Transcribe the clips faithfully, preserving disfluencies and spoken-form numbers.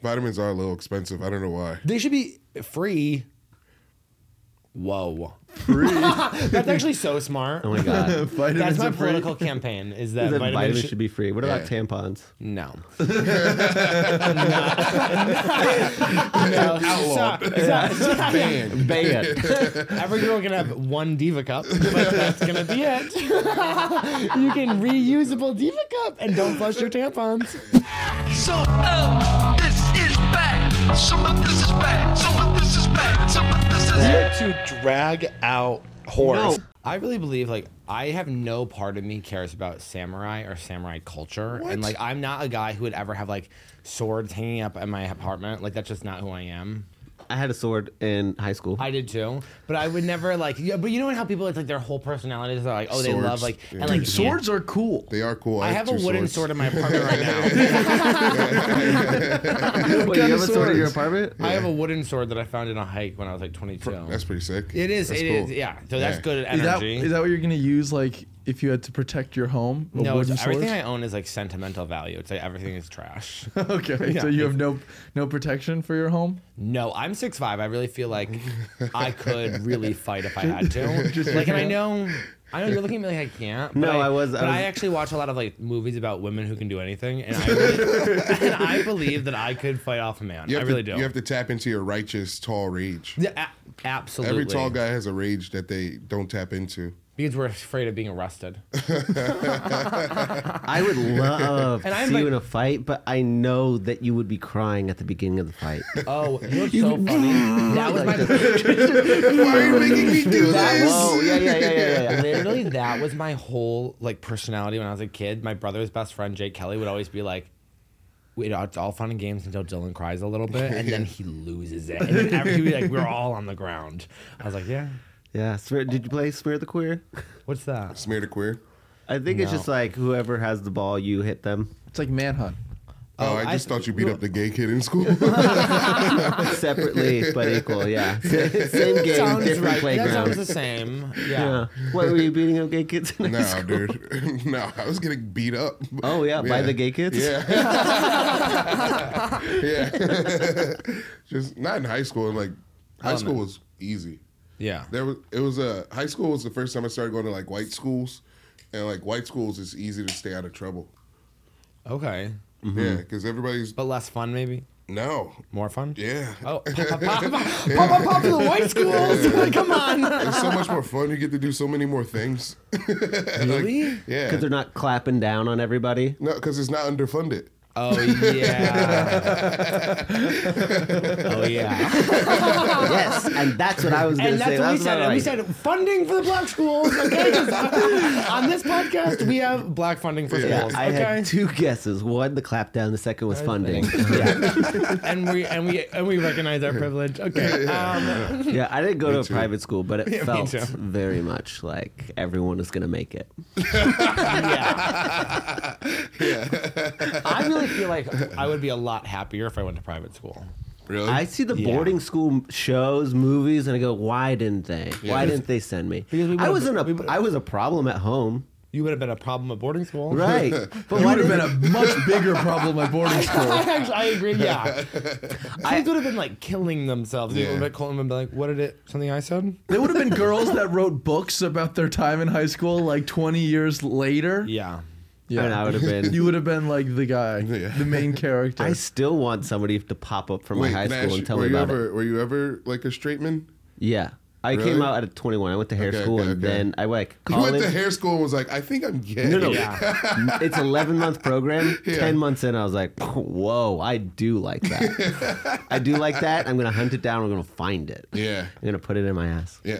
vitamins are a little expensive. I don't know why. They should be free. Whoa. Free? That's actually so smart. Oh my god. That's my political campaign. Is that, that vitamins, vitamins should, should be free. What Yeah. about tampons? No. no. Outlawed. So, so, Banned. Ban. every girl can have one Diva cup, but that's gonna be it. You can reusable Diva cup and don't flush your tampons. So, uh, this is bad. Some of this is bad. Some of this is bad. Some of this is Here to drag out horse. No. I really believe like I have no part of me cares about samurai or samurai culture, What? and like I'm not a guy who would ever have like swords hanging up in my apartment. Like that's just not who I am. I had a sword in high school. I did too, but I would never like. Yeah, but you know how people it's like their whole personalities are like, oh, they Swords. love like Yeah. and like Dude, swords are cool. They are cool. I have a two wooden swords. sword in my apartment right now. Wait, you kind have of a sword in your swords? apartment? I have a wooden sword that I found in a hike when I was like twenty-two. That's pretty sick. It is. That's It cool. is. Yeah. So that's Yeah. good Is that, energy. is that what you're gonna use like if you had to protect your home? A no, it's, wooden everything sword? I own is like sentimental value. It's like everything is trash. Okay, Yeah. so you have no no protection for your home. No, I'm six five. I really feel like I could really fight if I had to. Like, and I know, I know you're looking at me like I can't. But No, I was- But I was- I actually watch a lot of like movies about women who can do anything, and I, really, and I believe that I could fight off a man. You I have really to, do. You have to tap into your righteous tall rage. Yeah, a- absolutely. Every tall guy has a rage that they don't tap into. Because we're afraid of being arrested. I would love And to I'm see like- you in a fight, but I know that you would be crying at the beginning of the fight. Oh, you know what's so funny? That was my. Why are you making me do That this? was- Oh, yeah, yeah, yeah, yeah, yeah. Literally, that was my whole like personality when I was a kid. My brother's best friend, Jake Kelly, would always be like, "Wait, it's all fun and games until Dylan cries a little bit, and then he loses it." And then every, he'd be like, "We're all on the ground." I was like, "Yeah, Yeah. Smear, did you play Smear the Queer? what's that?" Smear the queer. I think it's No. just like whoever has the ball, you hit them. It's like manhunt. Oh, Oh, I just I- thought you beat up the gay kid in school. Separately, but equal, yeah. Same game, Sounds different right. playground. That sounds the same. Yeah. Yeah. What, were you beating up gay kids in high no, school? dude. No, I was getting beat up. Oh, yeah, by the gay kids? Yeah. yeah. Just not in high school. Like high school was easy. Yeah. There was it was a high school was the first time I started going to like white schools, and like white schools is easy to stay out of trouble. Okay. Yeah, because everybody's But less fun, maybe. no. More fun. Yeah. Oh, pop, pop, pop, pop, pop, pop to the white schools. Come on. It's so much more fun. You get to do so many more things. Really? Yeah. Because they're not clapping down on everybody. No, because it's not underfunded. Oh yeah. oh yeah. Yes, and that's what I was going And to that's say. what we That's said. what And I we like. said funding for the black schools. Okay. 'Cause on this podcast, we have black funding for Yeah, schools. I okay. had two guesses. One, the clap down. The second was funding. Yeah. and we and we and we recognize our privilege. Okay. Um, Yeah, I didn't go to a too. private school, but it Yeah, me felt too. very much like everyone is going to make it. yeah. I really feel like I would be a lot happier if I went to private school. Really? I see the Yeah. boarding school shows, movies, and I go, "Why didn't they? Why didn't they send me?" Because we I would've- was in a, we would've- I was a problem at home, You would have been a problem at boarding school. right? But You why would have didn't been a much bigger problem at boarding school. I, actually, I agree. Yeah, kids would have been like killing themselves. They Yeah. would have called them and be like, "What did it? Something I said?" There would have been girls that wrote books about their time in high school like twenty years later. Yeah. And I would have been. You would have been like the guy, Yeah. the main character. I still want somebody to pop up from my Wait, high can I school ask and you, tell were me you about ever it. were you ever like a straight man? Yeah, I Really? came out at twenty-one. I went to hair Okay, school, okay, and okay. then I like You college. went to hair school and was like, I think I'm gay. No, no, Yeah. it's eleven month program. Yeah. Ten months in, I was like, "Whoa, I do like that. I do like that. I'm gonna hunt it down. I'm gonna find it. Yeah. I'm gonna put it in my ass." Yeah.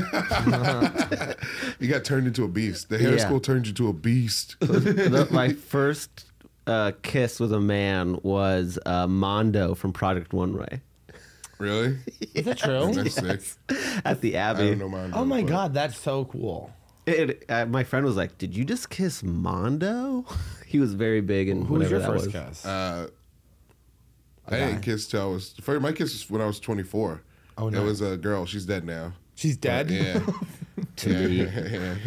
You got turned into a beast. The hair Yeah. school turned you to a beast. The- my first uh, kiss with a man was uh, Mondo from Project One Ray Really? Is that true? That's sick. at the I Abbey. don't know mine. Oh my but- god, that's so cool. It, uh, my friend was like, "Did you just kiss Mondo?" He was very big and Who was whatever your that first was. kiss? Uh, I guy. didn't kiss till I was. First, my kiss was when I was twenty-four. Oh, It nice. was a girl. She's dead now. She's dead. Yeah. to me. Yeah.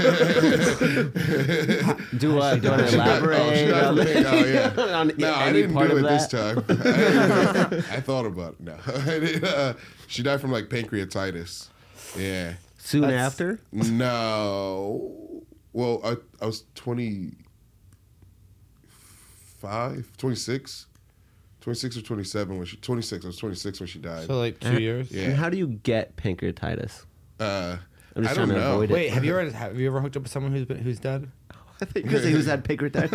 Do what? Do I Oh, she elaborate died on, from pink- oh, yeah. on No, I any didn't part do of it that? this time. I, I thought about it. No, I didn't, uh, she died from like pancreatitis. Yeah. Soon That's- after? No. Well, I I was twenty-five, twenty-six, twenty-six or twenty-seven when she twenty-six. I was twenty-six when she died. So like two years. Yeah. And how do you get pancreatitis? uh, I'm just I trying don't to know. avoid it. Wait, have you ever have you ever hooked up with someone who's been who's dead? I think because he was had pancreatitis.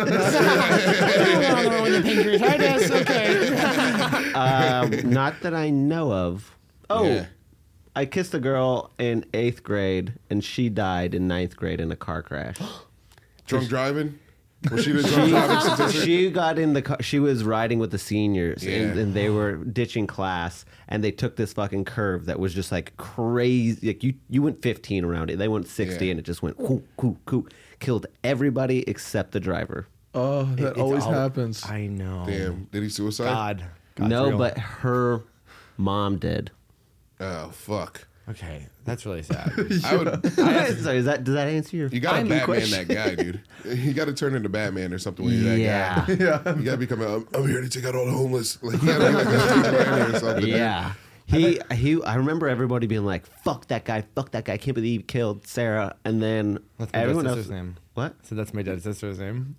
Pancreatitis. Okay. um, not that I know of. Oh, Yeah. I kissed a girl in eighth grade, and she died in ninth grade in a car crash. Drunk driving? Was she the drunk driving statistic? She got in the car. She was riding with the seniors, and, Yeah. and they were ditching class, and they took this fucking curve that was just like crazy. Like you, you went fifteen around it. They went sixty, Yeah. and it just went whoo, whoo, whoo. Killed everybody except the driver. Oh, that It's always al- happens. I know. Damn. Did he suicide? God. God's no, real. but her mom did. Oh, fuck. Okay, that's really sad. I would. Sorry, is that does that answer your? You got to I'm Batman question? that guy, dude. You got to turn into Batman or something when you're that Yeah. guy. Yeah. You got to become a, I'm, I'm here to take out all the homeless. Like, you got to be like a Batman or something. Yeah. He he. I remember everybody being like, "Fuck that guy! Fuck that guy! I can't believe he killed Sarah." And then That's my dead everyone else. sister's name. What? So that's my dead sister's name.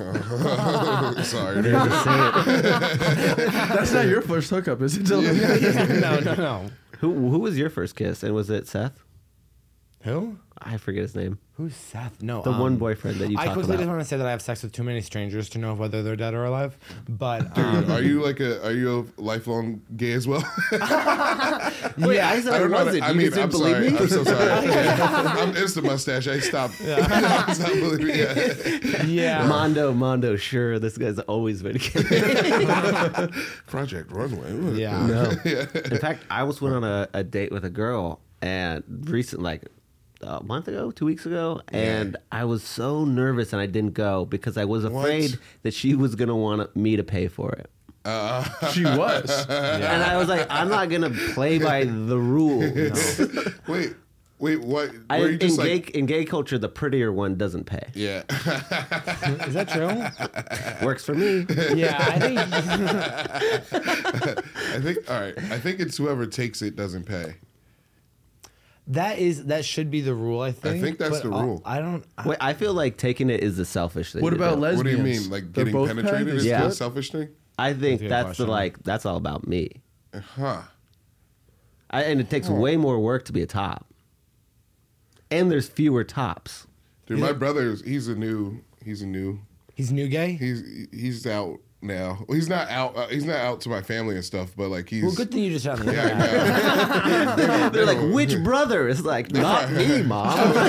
Sorry, dude. Just say it. That's not your first hookup, is it? Dylan? no, no, no. Who who was your first kiss? And was it Seth? Who? I forget his name. Who's Seth? No, The um, one boyfriend that you I talk quickly about. just want to say that I have sex with too many strangers to know whether they're dead or alive. But Dude, um, are you like a? Are you a lifelong gay as well? Wait, I said I I don't know. wasn't. I You mean, just didn't I'm believe sorry. me? I'm so sorry. Yeah. I'm, it's the mustache. I stopped. Stop believing me. Yeah. yeah. Mondo, Mondo, sure. This guy's always been gay. Project Runway. Yeah. No. In fact, I was went on a, a date with a girl and recent like a month ago, two weeks ago, and I was so nervous and I didn't go because I was afraid What? that she was gonna want me to pay for it. She was. And I was like, I'm not gonna play by the rules. Wait, wait. What? I, Were you in, just gay, like? in gay culture, the prettier one doesn't pay. Yeah. Is that true? Works for me. Yeah, I think. I think. All right. I think it's whoever takes it doesn't pay. That is that should be the rule. I think. think that's but the I'll- rule. I don't. I, Wait, I feel like taking it is the selfish thing. What to about do. lesbians? What do you mean? Like They're getting both penetrated paid? is Yeah. the selfish thing? I think That's a good that's the question. like that's all about me. Huh. I, and it takes way more work to be a top. And there's fewer tops. Dude, my brother's he's a new he's a new he's new gay. he's he's out now. Well, he's not out. Uh, he's not out to my family and stuff. But like he's Well, good thing you just found the Yeah, I internet. know. They're like, which brother? It's like, not me, mom.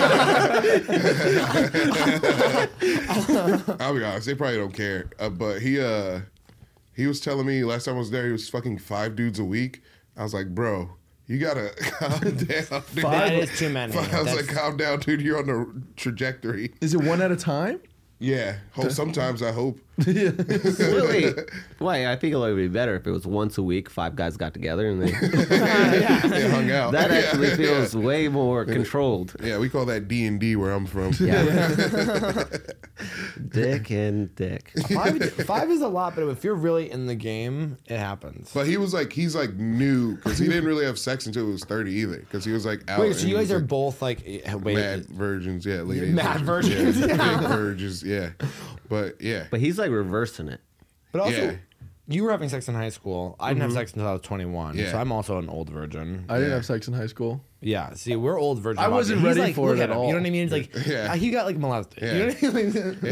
I'll be honest, they probably don't care. Uh, but he uh he was telling me last time I was there, he was fucking five dudes a week. I was like, bro, you gotta calm down. Dude. That is too many. I was That's- like, calm down, dude. You're on the trajectory. Is it one at a time? Yeah. Ho- Sometimes I hope. wait, wait, wait, I think it would be better if it was once a week, five guys got together and they. They hung out. That Yeah, actually yeah. feels way more controlled. Yeah, we call that D and D where I'm from. Yeah. Dick and dick. Five, five is a lot, but if you're really in the game, it happens. But he was like, he's like new because he didn't really have sex until he was thirty either. Because he was like out. Wait, so and you he guys was, are like, both like eh, wait, mad virgins, yeah, ladies, Mad virgins, yeah, yeah. big virgins, yeah. But yeah, But he's like reversing it. but also yeah. you were having sex in high school. I didn't have sex until I was twenty-one, Yeah. so I'm also an old virgin. I didn't Yeah. have sex in high school. Yeah, see, we're old virgins. I wasn't He's ready like, for look it at at him, all. You know what I mean? It's like Yeah. uh, he got like molested. Yeah. You know what I mean?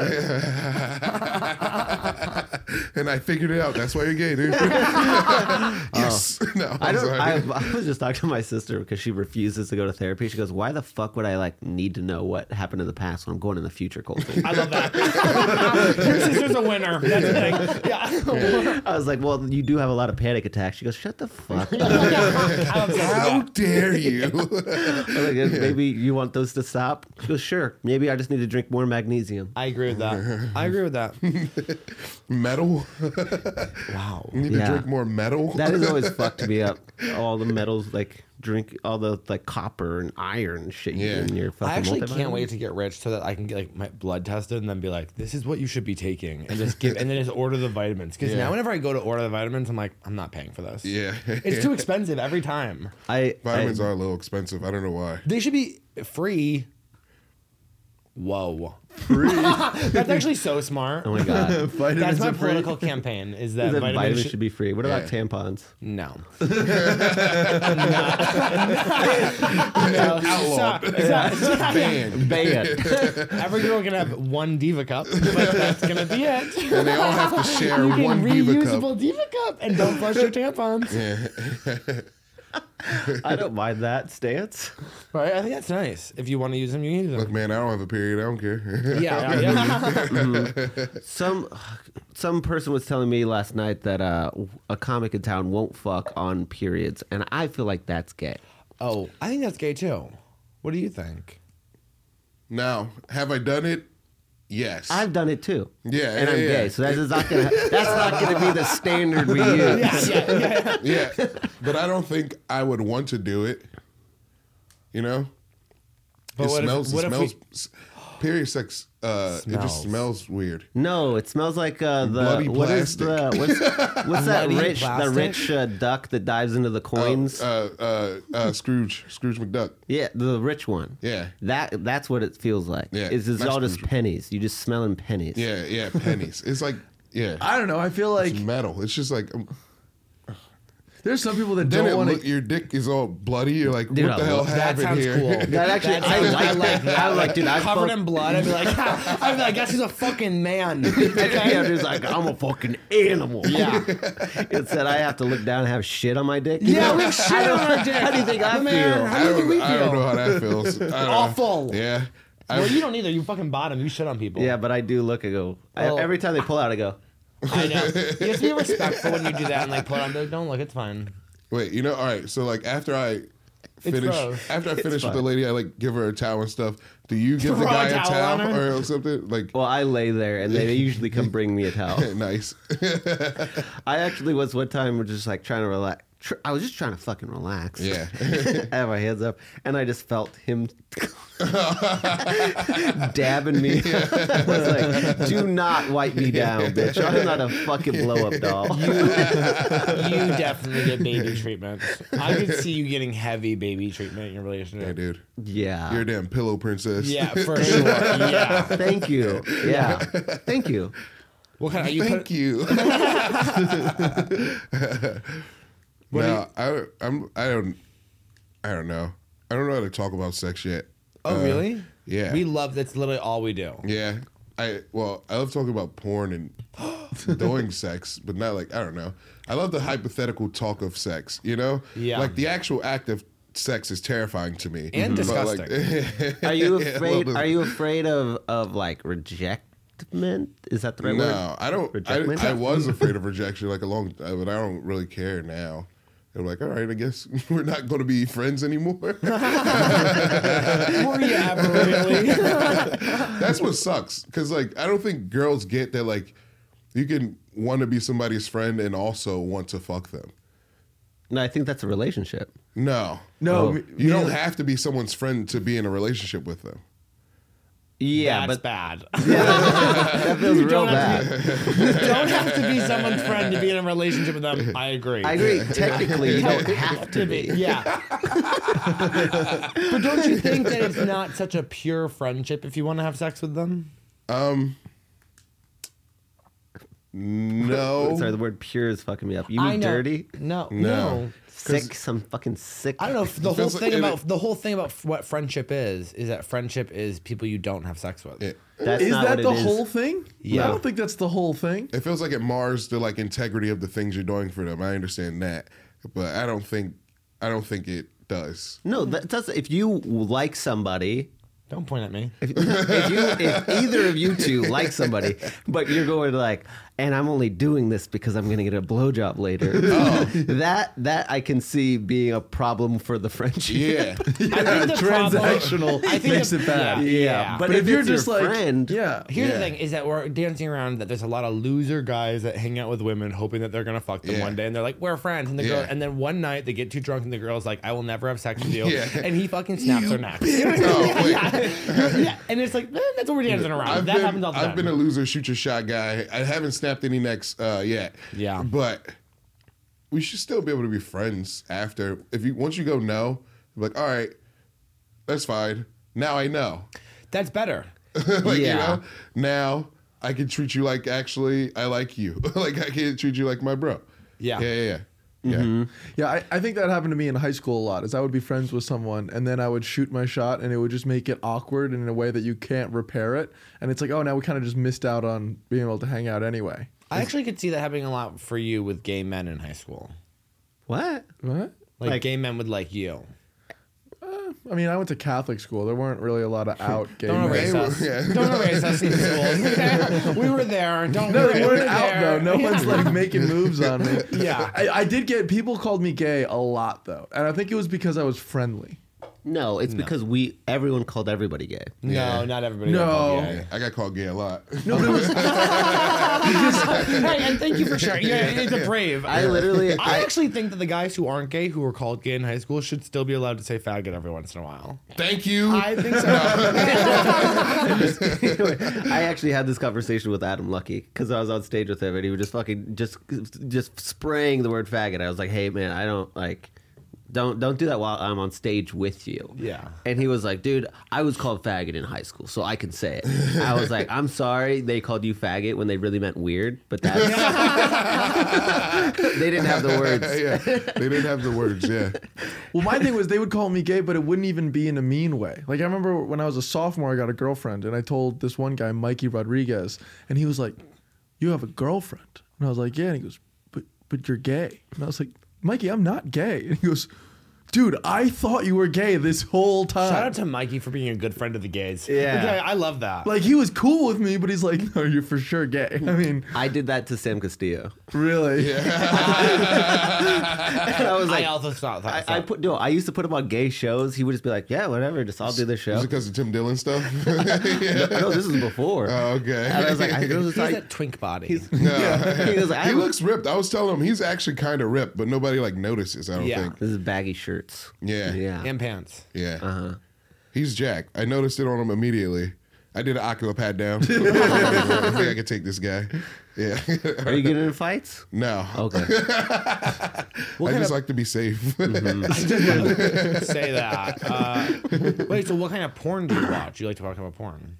yeah. And I figured it out. That's why you're gay, dude. Yes. No, I'm I don't. sorry. I, I was just talking to my sister because she refuses to go to therapy. She goes, "Why the fuck would I like need to know what happened in the past when I'm going in the future, Colton?" I love that. Your sister's a winner. That's the thing. Yeah. I was like, "Well, you do have a lot of panic attacks." She goes, "Shut the fuck up." I'm obsessed with How that. dare you? I was like, maybe you want those to stop? She goes, "Sure. Maybe I just need to drink more magnesium." I agree with that. I agree with that. metal. Wow. You need Yeah. to drink more metal. That has always fucked me up. All the metals, like drink all the like copper and iron and shit Yeah. in your fucking I actually multivitamin. can't wait to get rich so that I can get like my blood tested and then be like, this is what you should be taking, and just give and then just order the vitamins. Because Yeah. now whenever I go to order the vitamins, I'm like, I'm not paying for this. Yeah. It's too expensive every time. I, Vitamins I, are a little expensive. I don't know why. They should be free. Whoa. Free. That's actually so smart. Oh my god. Vitamins That's my are free. political campaign. Is that The vitamins, vitamins should, should be free. What about Yeah. tampons? no. Outlawed. Banned. Banned. Every girl can have one Diva cup, but that's gonna be it. And they all have to share You can one Diva reusable cup. Diva cup and don't flush your tampons. I don't mind that stance. Right? I think that's nice. If you want to use them, you use them. Look, man, I don't have a period. I don't care. yeah, yeah. Some some person was telling me last night that uh, a comic in town won't fuck on periods, and I feel like that's gay. Oh, I think that's gay too. What do you think? Now, have I done it? Yes. I've done it too. Yeah, and yeah, I'm yeah. gay, so that's not gonna that's not gonna be the standard we use. Yeah, yeah, yeah. yeah, but I don't think I would want to do it. You know, But it what if- smells. what it if smells. we- s- period sex. Uh, it just Smells. smells weird. No, it smells like uh, the Bloody what is plastic. the what's, what's that Bloody rich the plastic? rich uh, duck that dives into the coins? Uh, uh, uh, Scrooge. Scrooge McDuck. yeah, the rich one. Yeah. That that's what it feels like. Yeah, It's, it's that's all just Scrooge. pennies. You just smelling pennies. Yeah, yeah, pennies. It's like, yeah, I don't know. I feel like it's metal. It's just like. Um, there's some people that then it don't want look, to. your dick is all bloody. You're like, Dude, what I the hell love- That happened sounds here? cool. That actually, That I sounds- like, I like that. I like, dude, I Covered fuck- in blood. I'd be like, I'd be like, I guess he's a fucking man. Okay. I'm just like, I'm a fucking animal. Yeah. It said I have to look down and have shit on my dick. Yeah, we have shit on our dick. How do you think I Man, feel? how I do you think don't, we I don't feel? know how that feels. I don't know. Awful. Yeah. I, Well, you don't either. You fucking bottom. You shit on people. Yeah, but I do look and go. I, Oh. every time they pull out, I go. I know. You have to be respectful when you do that and like put on. Like, don't look. It's fine. Wait, you know, all right. So like after I finish, gross. after I finish with fine. the lady, I like give her a towel and stuff. Do you give the Throw a guy a towel towel on her? or something? Like, Well, I lay there, and they usually come bring me a towel. nice. I actually was one time just like trying to relax. Tr- I was just trying to fucking relax. Yeah. I have my hands up, and I just felt him dabbing me. I was like, "Do not wipe me down, bitch. I'm not a fucking blow up doll." You, you definitely get baby treatment. I could see you getting heavy baby treatment in your Hey, relationship. dude, Yeah. you're a damn pillow princess. Yeah, for sure. Yeah. Thank you. Yeah. Thank you. What kind of you Thank put, you. no, I, I'm. I don't. I don't know. I don't know how to talk about sex yet. Oh, Uh, really? Yeah. We love. That's literally all we do. Yeah. I well, I love talking about porn and doing sex, but not like I don't know. I love the hypothetical talk of sex. You know. Yeah. Like the actual act of sex is terrifying to me. And But, like- Are you Yeah, a afraid? little Are bit. you afraid of of like rejectment? Is that the right word? No, I don't. I, Rejectment? I was afraid of rejection like a long, uh, but I don't really care now. I'm like, all right, I guess we're not going to be friends anymore. Were you ever really? That's what sucks. Because like, I don't think girls get that. Like, you can want to be somebody's friend and also want to fuck them. No, I think that's a relationship. No, No, Oh. me- you me don't neither. have to be someone's friend to be in a relationship with them. Yeah, That's but bad. that feels You real don't have bad. You don't have to be someone's friend to be in a relationship with them. I agree. I agree. Technically, you don't have to be. Yeah. But don't you think that it's not such a pure friendship if you want to have sex with them? Um, no. Sorry, the word "pure" is fucking me up. You I mean know. dirty? No. No. No. Sick? Some fucking sick. I don't know. If the whole feels like thing it- about the whole thing about what friendship is is that friendship is people you don't have sex with. It, That's Is not that what the it is. whole thing? Yeah. I don't think that's the whole thing. it feels like it mars the like integrity of the things you're doing for them. I understand that, but I don't think I don't think it does. No, that does. If you like somebody, Don't point at me. if, if you, if either of you two like somebody, but you're going like, and I'm only doing this because I'm gonna get a blowjob later. Oh. that that I can see being a problem for the friendship. Yeah. I think the problem- Transactional I think makes the- it bad. yeah. Yeah, but, But if, if, you're it's just your like, friend, yeah, Here's Yeah. the thing: is that we're dancing around that there's a lot of loser guys that hang out with women, hoping that they're gonna fuck them Yeah. one day, and they're like, "We're friends," and the girl, Yeah. and then one night they get too drunk, and the girl's like, "I will never have sex with you," Yeah. and he fucking snaps her neck. Oh, wait. Yeah, and it's like eh, that's what we're dancing around. I've that been, happens all the time. I've been a loser, shoot your shot guy. I haven't snapped any necks uh, yet. Yeah. But we should still be able to be friends after. If you once you go no, you're like, all right, that's fine. Now I know. That's better. like, Yeah. you know, now I can treat you like actually I like you. like I can treat you like my bro. Yeah. Yeah, yeah, yeah. Yeah. Yeah, I, I think that happened to me in high school a lot. Is I would be friends with someone, and then I would shoot my shot, and it would just make it awkward in a way that you can't repair it. And it's like, oh, now we kind of just missed out on being able to hang out anyway. I actually could see that happening a lot for you with gay men in high school. what? What? Like, Like- gay men would like you. I mean, I went to Catholic school. There weren't really a lot of out gay Don't men. erase us. Yeah. Don't erase us in school. We were there. Don't No, worry. they we weren't were out there. though. No one's like making moves on me. Yeah. I, I did get people called me gay a lot though, and I think it was because I was friendly. No, it's because we everyone called everybody gay. No, Yeah. not everybody. No. got called gay. Yeah, I got called gay a lot. No, but it was Hey, and thank you for sharing. Yeah, it's a brave. I literally, I I, actually think that the guys who aren't gay, who were called gay in high school, should still be allowed to say faggot every once in a while. Thank you. I think so. I actually had this conversation with Adam Lucky because I was on stage with him and he was just fucking just just spraying the word faggot. I was like, hey man, I don't like. Don't don't do that while I'm on stage with you. Yeah. And he was like, dude, I was called faggot in high school, so I can say it. I was like, I'm sorry they called you faggot when they really meant weird, but that's they didn't have the words. yeah, they didn't have the words. Yeah. well, my thing was they would call me gay, but it wouldn't even be in a mean way. Like I remember when I was a sophomore, I got a girlfriend, and I told this one guy, Mikey Rodriguez, and he was like, "You have a girlfriend?" And I was like, "Yeah." And he goes, "But but you're gay." And I was like, "Mikey, I'm not gay." And he goes, "Dude, I thought you were gay this whole time." Shout out to Mikey for being a good friend of the gays. Yeah. Okay, I love that. Like he was cool with me, but he's like, "No, you're for sure gay." I mean, I did that to Sam Castillo. really? And I was like, I also thought that. I, I put no. I used to put him on gay shows. He would just be like, "Yeah, whatever, just I'll do the show." Is it because of Tim Dillon stuff? No, no, this is before. Oh, okay. And I was like, I was He's just like, that twink body. No. he was like, I He have- looks ripped. I was telling him he's actually kind of ripped, but nobody like notices. I don't Yeah. think. This is baggy shirts. Yeah. Yeah. and pants. Yeah. Uh-huh. He's jacked. I noticed it on him immediately. I did an ocular pat down. I think I could take this guy. Yeah. Are you getting in fights? No. Okay. I just like to be safe. Say that. Uh, wait, so what kind of porn do you watch? You like to talk about porn?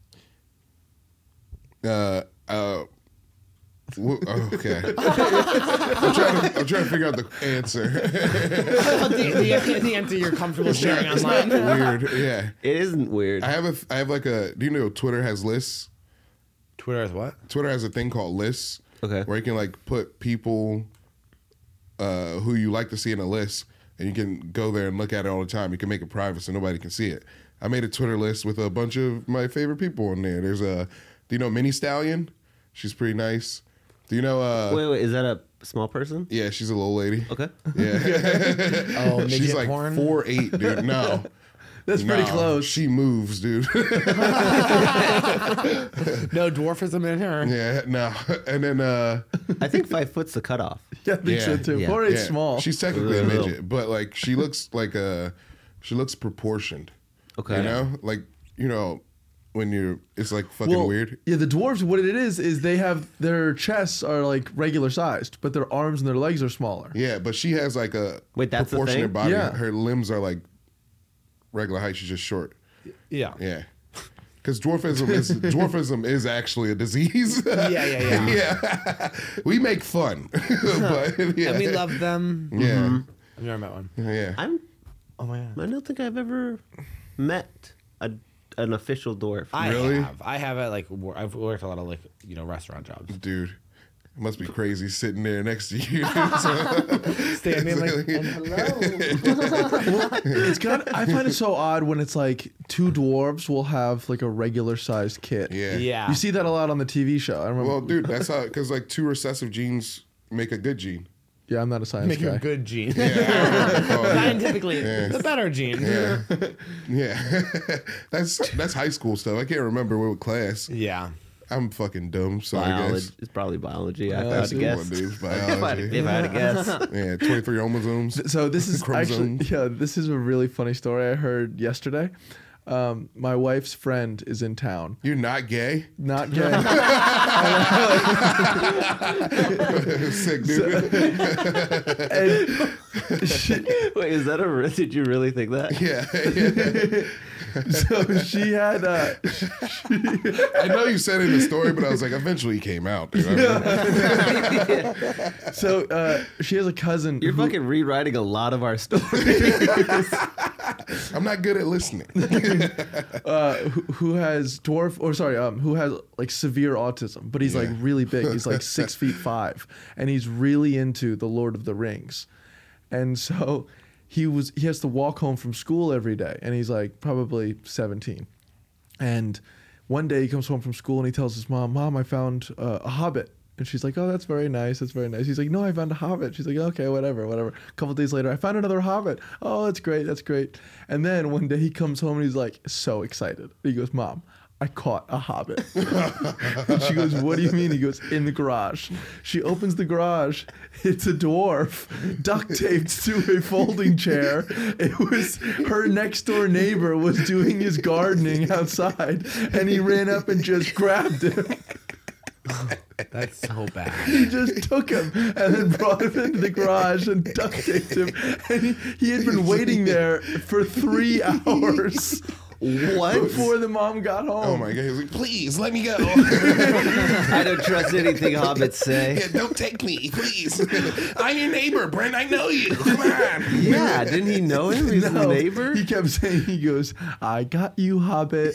uh, uh, w- oh, okay. I'm trying, to, I'm trying to figure out the answer. the, the, the answer you're comfortable sharing It's not online. weird. Yeah. It isn't weird. I have a, I have like a, do you know Twitter has lists? Twitter is what? Twitter has a thing called lists. Okay. Where you can like put people uh, who you like to see in a list, and you can go there and look at it all the time. You can make it private so nobody can see it. I made a Twitter list with a bunch of my favorite people on there. There's a, do you know Minnie Stallion? She's pretty nice. Do you know? Uh, wait, wait, is that a small person? yeah, she's a little lady. Okay. Yeah, Oh, midget she's like porn? four eight, dude. No. That's pretty No, close. She moves, dude. No dwarfism in her. yeah, no. And then, uh, I think five foot's the cutoff. Yeah, I think so Yeah. too. Yeah. Four eight's yeah, small. she's technically a Little. midget, but like she looks like a, she looks proportioned. Okay. You know, like you know, when you're, it's like fucking Well, weird. Yeah, the dwarves. What it is is they have their chests are like regular sized, but their arms and their legs are smaller. Yeah, but she has like a Wait, that's the proportionate thing? body. Yeah. Her limbs are like regular height. She's just short. Yeah. Yeah. Because dwarfism is dwarfism is actually a disease. Yeah, yeah, yeah. yeah. We make fun, but yeah. And we love them. Yeah, I've never met one. yeah. I'm. Oh my god. I don't think I've ever met a an official dwarf. I Really? have. I have at like wor- I've worked a lot of like you know restaurant jobs. Dude, It must be crazy sitting there next to you. Standing like, and hello. It's kind of, I find it so odd when it's like two dwarves will have like a regular sized kid. Yeah. Yeah. You see that a lot on the T V show. I remember. Well, dude, that's how, because like two recessive genes make a good gene. yeah, I'm not a science Make guy. a good gene. Yeah. Oh, Scientifically, the better gene. yeah. Yeah. that's that's high school stuff. I can't remember what class. Yeah. I'm fucking dumb, so I Biology. guess. It's probably biology. I That's had the to one, guess. dude. If I, had, Biology. if I had to guess. Yeah, twenty-three chromosomes. So this is actually, Chromosomes. yeah, this is a really funny story I heard yesterday. Um, my wife's friend is in town. You're not gay? Not gay. Sick, dude. And she, Wait, is that a? re- Did you really think that? yeah. yeah. so she had, uh, I know you said it in the story, but I was like, eventually he came out, dude. I mean, so uh, she has a cousin. You're who- fucking rewriting a lot of our stories. I'm not good at listening. uh, who, who has dwarf or sorry, um, who has like severe autism, but he's like Yeah. really big. He's like six feet five, and he's really into the Lord of the Rings, and so he was he has to walk home from school every day, and he's like probably seventeen, and one day he comes home from school and he tells his mom, "Mom, I found uh, a hobbit." And she's like, "Oh, that's very nice. That's very nice." He's like, "No, I found a hobbit." She's like, "Okay, whatever, whatever." A couple days later, "I found another hobbit." "Oh, that's great. That's great." And then one day he comes home and he's like so excited. He goes, "Mom, I caught a hobbit." And she goes, "What do you mean?" He goes, "In the garage." She opens the garage. It's a dwarf duct taped to a folding chair. It was her next door neighbor was doing his gardening outside, and he ran up and just grabbed him. That's so bad. He just took him and then brought him into the garage and duct taped him. And he, he had been waiting there for three hours What? before the mom got home. Oh my god, he was like, please let me go. I don't trust anything hobbits say. Yeah, don't take me, please. I'm your neighbor, Brent. I know you. Come on. Yeah, didn't he know him? He's No, a neighbor. He kept saying, he goes, "I got you, Hobbit."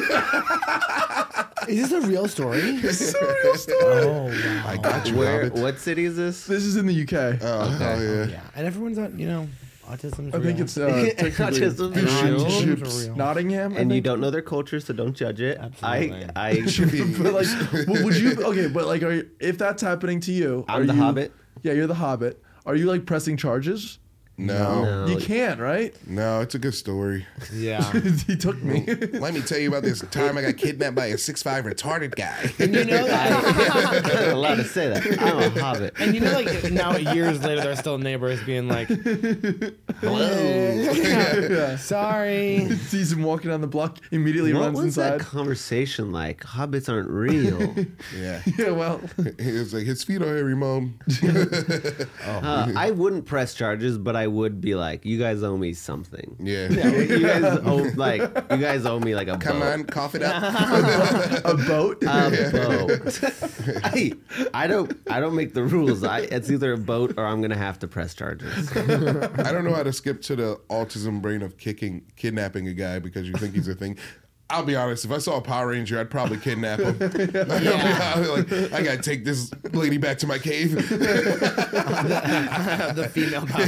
Is this a real story? It's a real story. Oh, wow. I got you, Where? Hobbit. What city is this? This is in the U K. Oh, hell yeah. Yeah. And everyone's on, you know, autism's I think real. it's uh, technically Autism is Nottingham- real. Autism's real. Nottingham. I And you think. don't know their culture, so don't judge it. Absolutely. I, I, But like, w- would you? Okay, but like, are you, if that's happening to you, I'm are the you- Hobbit. Yeah, you're the Hobbit. Are you like pressing charges? No. No. You can't, right? No, it's a good story. Yeah. He took me. Let me tell you about this time I got kidnapped by a six five retarded guy. And you know that. I'm not allowed to say that. I'm a hobbit. And you know, like now years later, they're still neighbors, being like, "Hello, sorry." Sees him walking down the block, immediately What runs was inside. that conversation like? Hobbits aren't real. Yeah. Yeah, well, He was like, his feet are hairy, mom. Uh, I wouldn't press charges, but I would be like, "You guys owe me something. Yeah. You guys owe like you guys owe me like a Come boat. on, cough it up. a boat. A boat. I, I don't I don't make the rules. I, it's either a boat or I'm gonna have to press charges. I don't know how to skip to the autism brain of kicking, kidnapping a guy because you think he's a thing. I'll be honest. If I saw a Power Ranger, I'd probably kidnap him. like, I gotta take this lady back to my cave. The female Power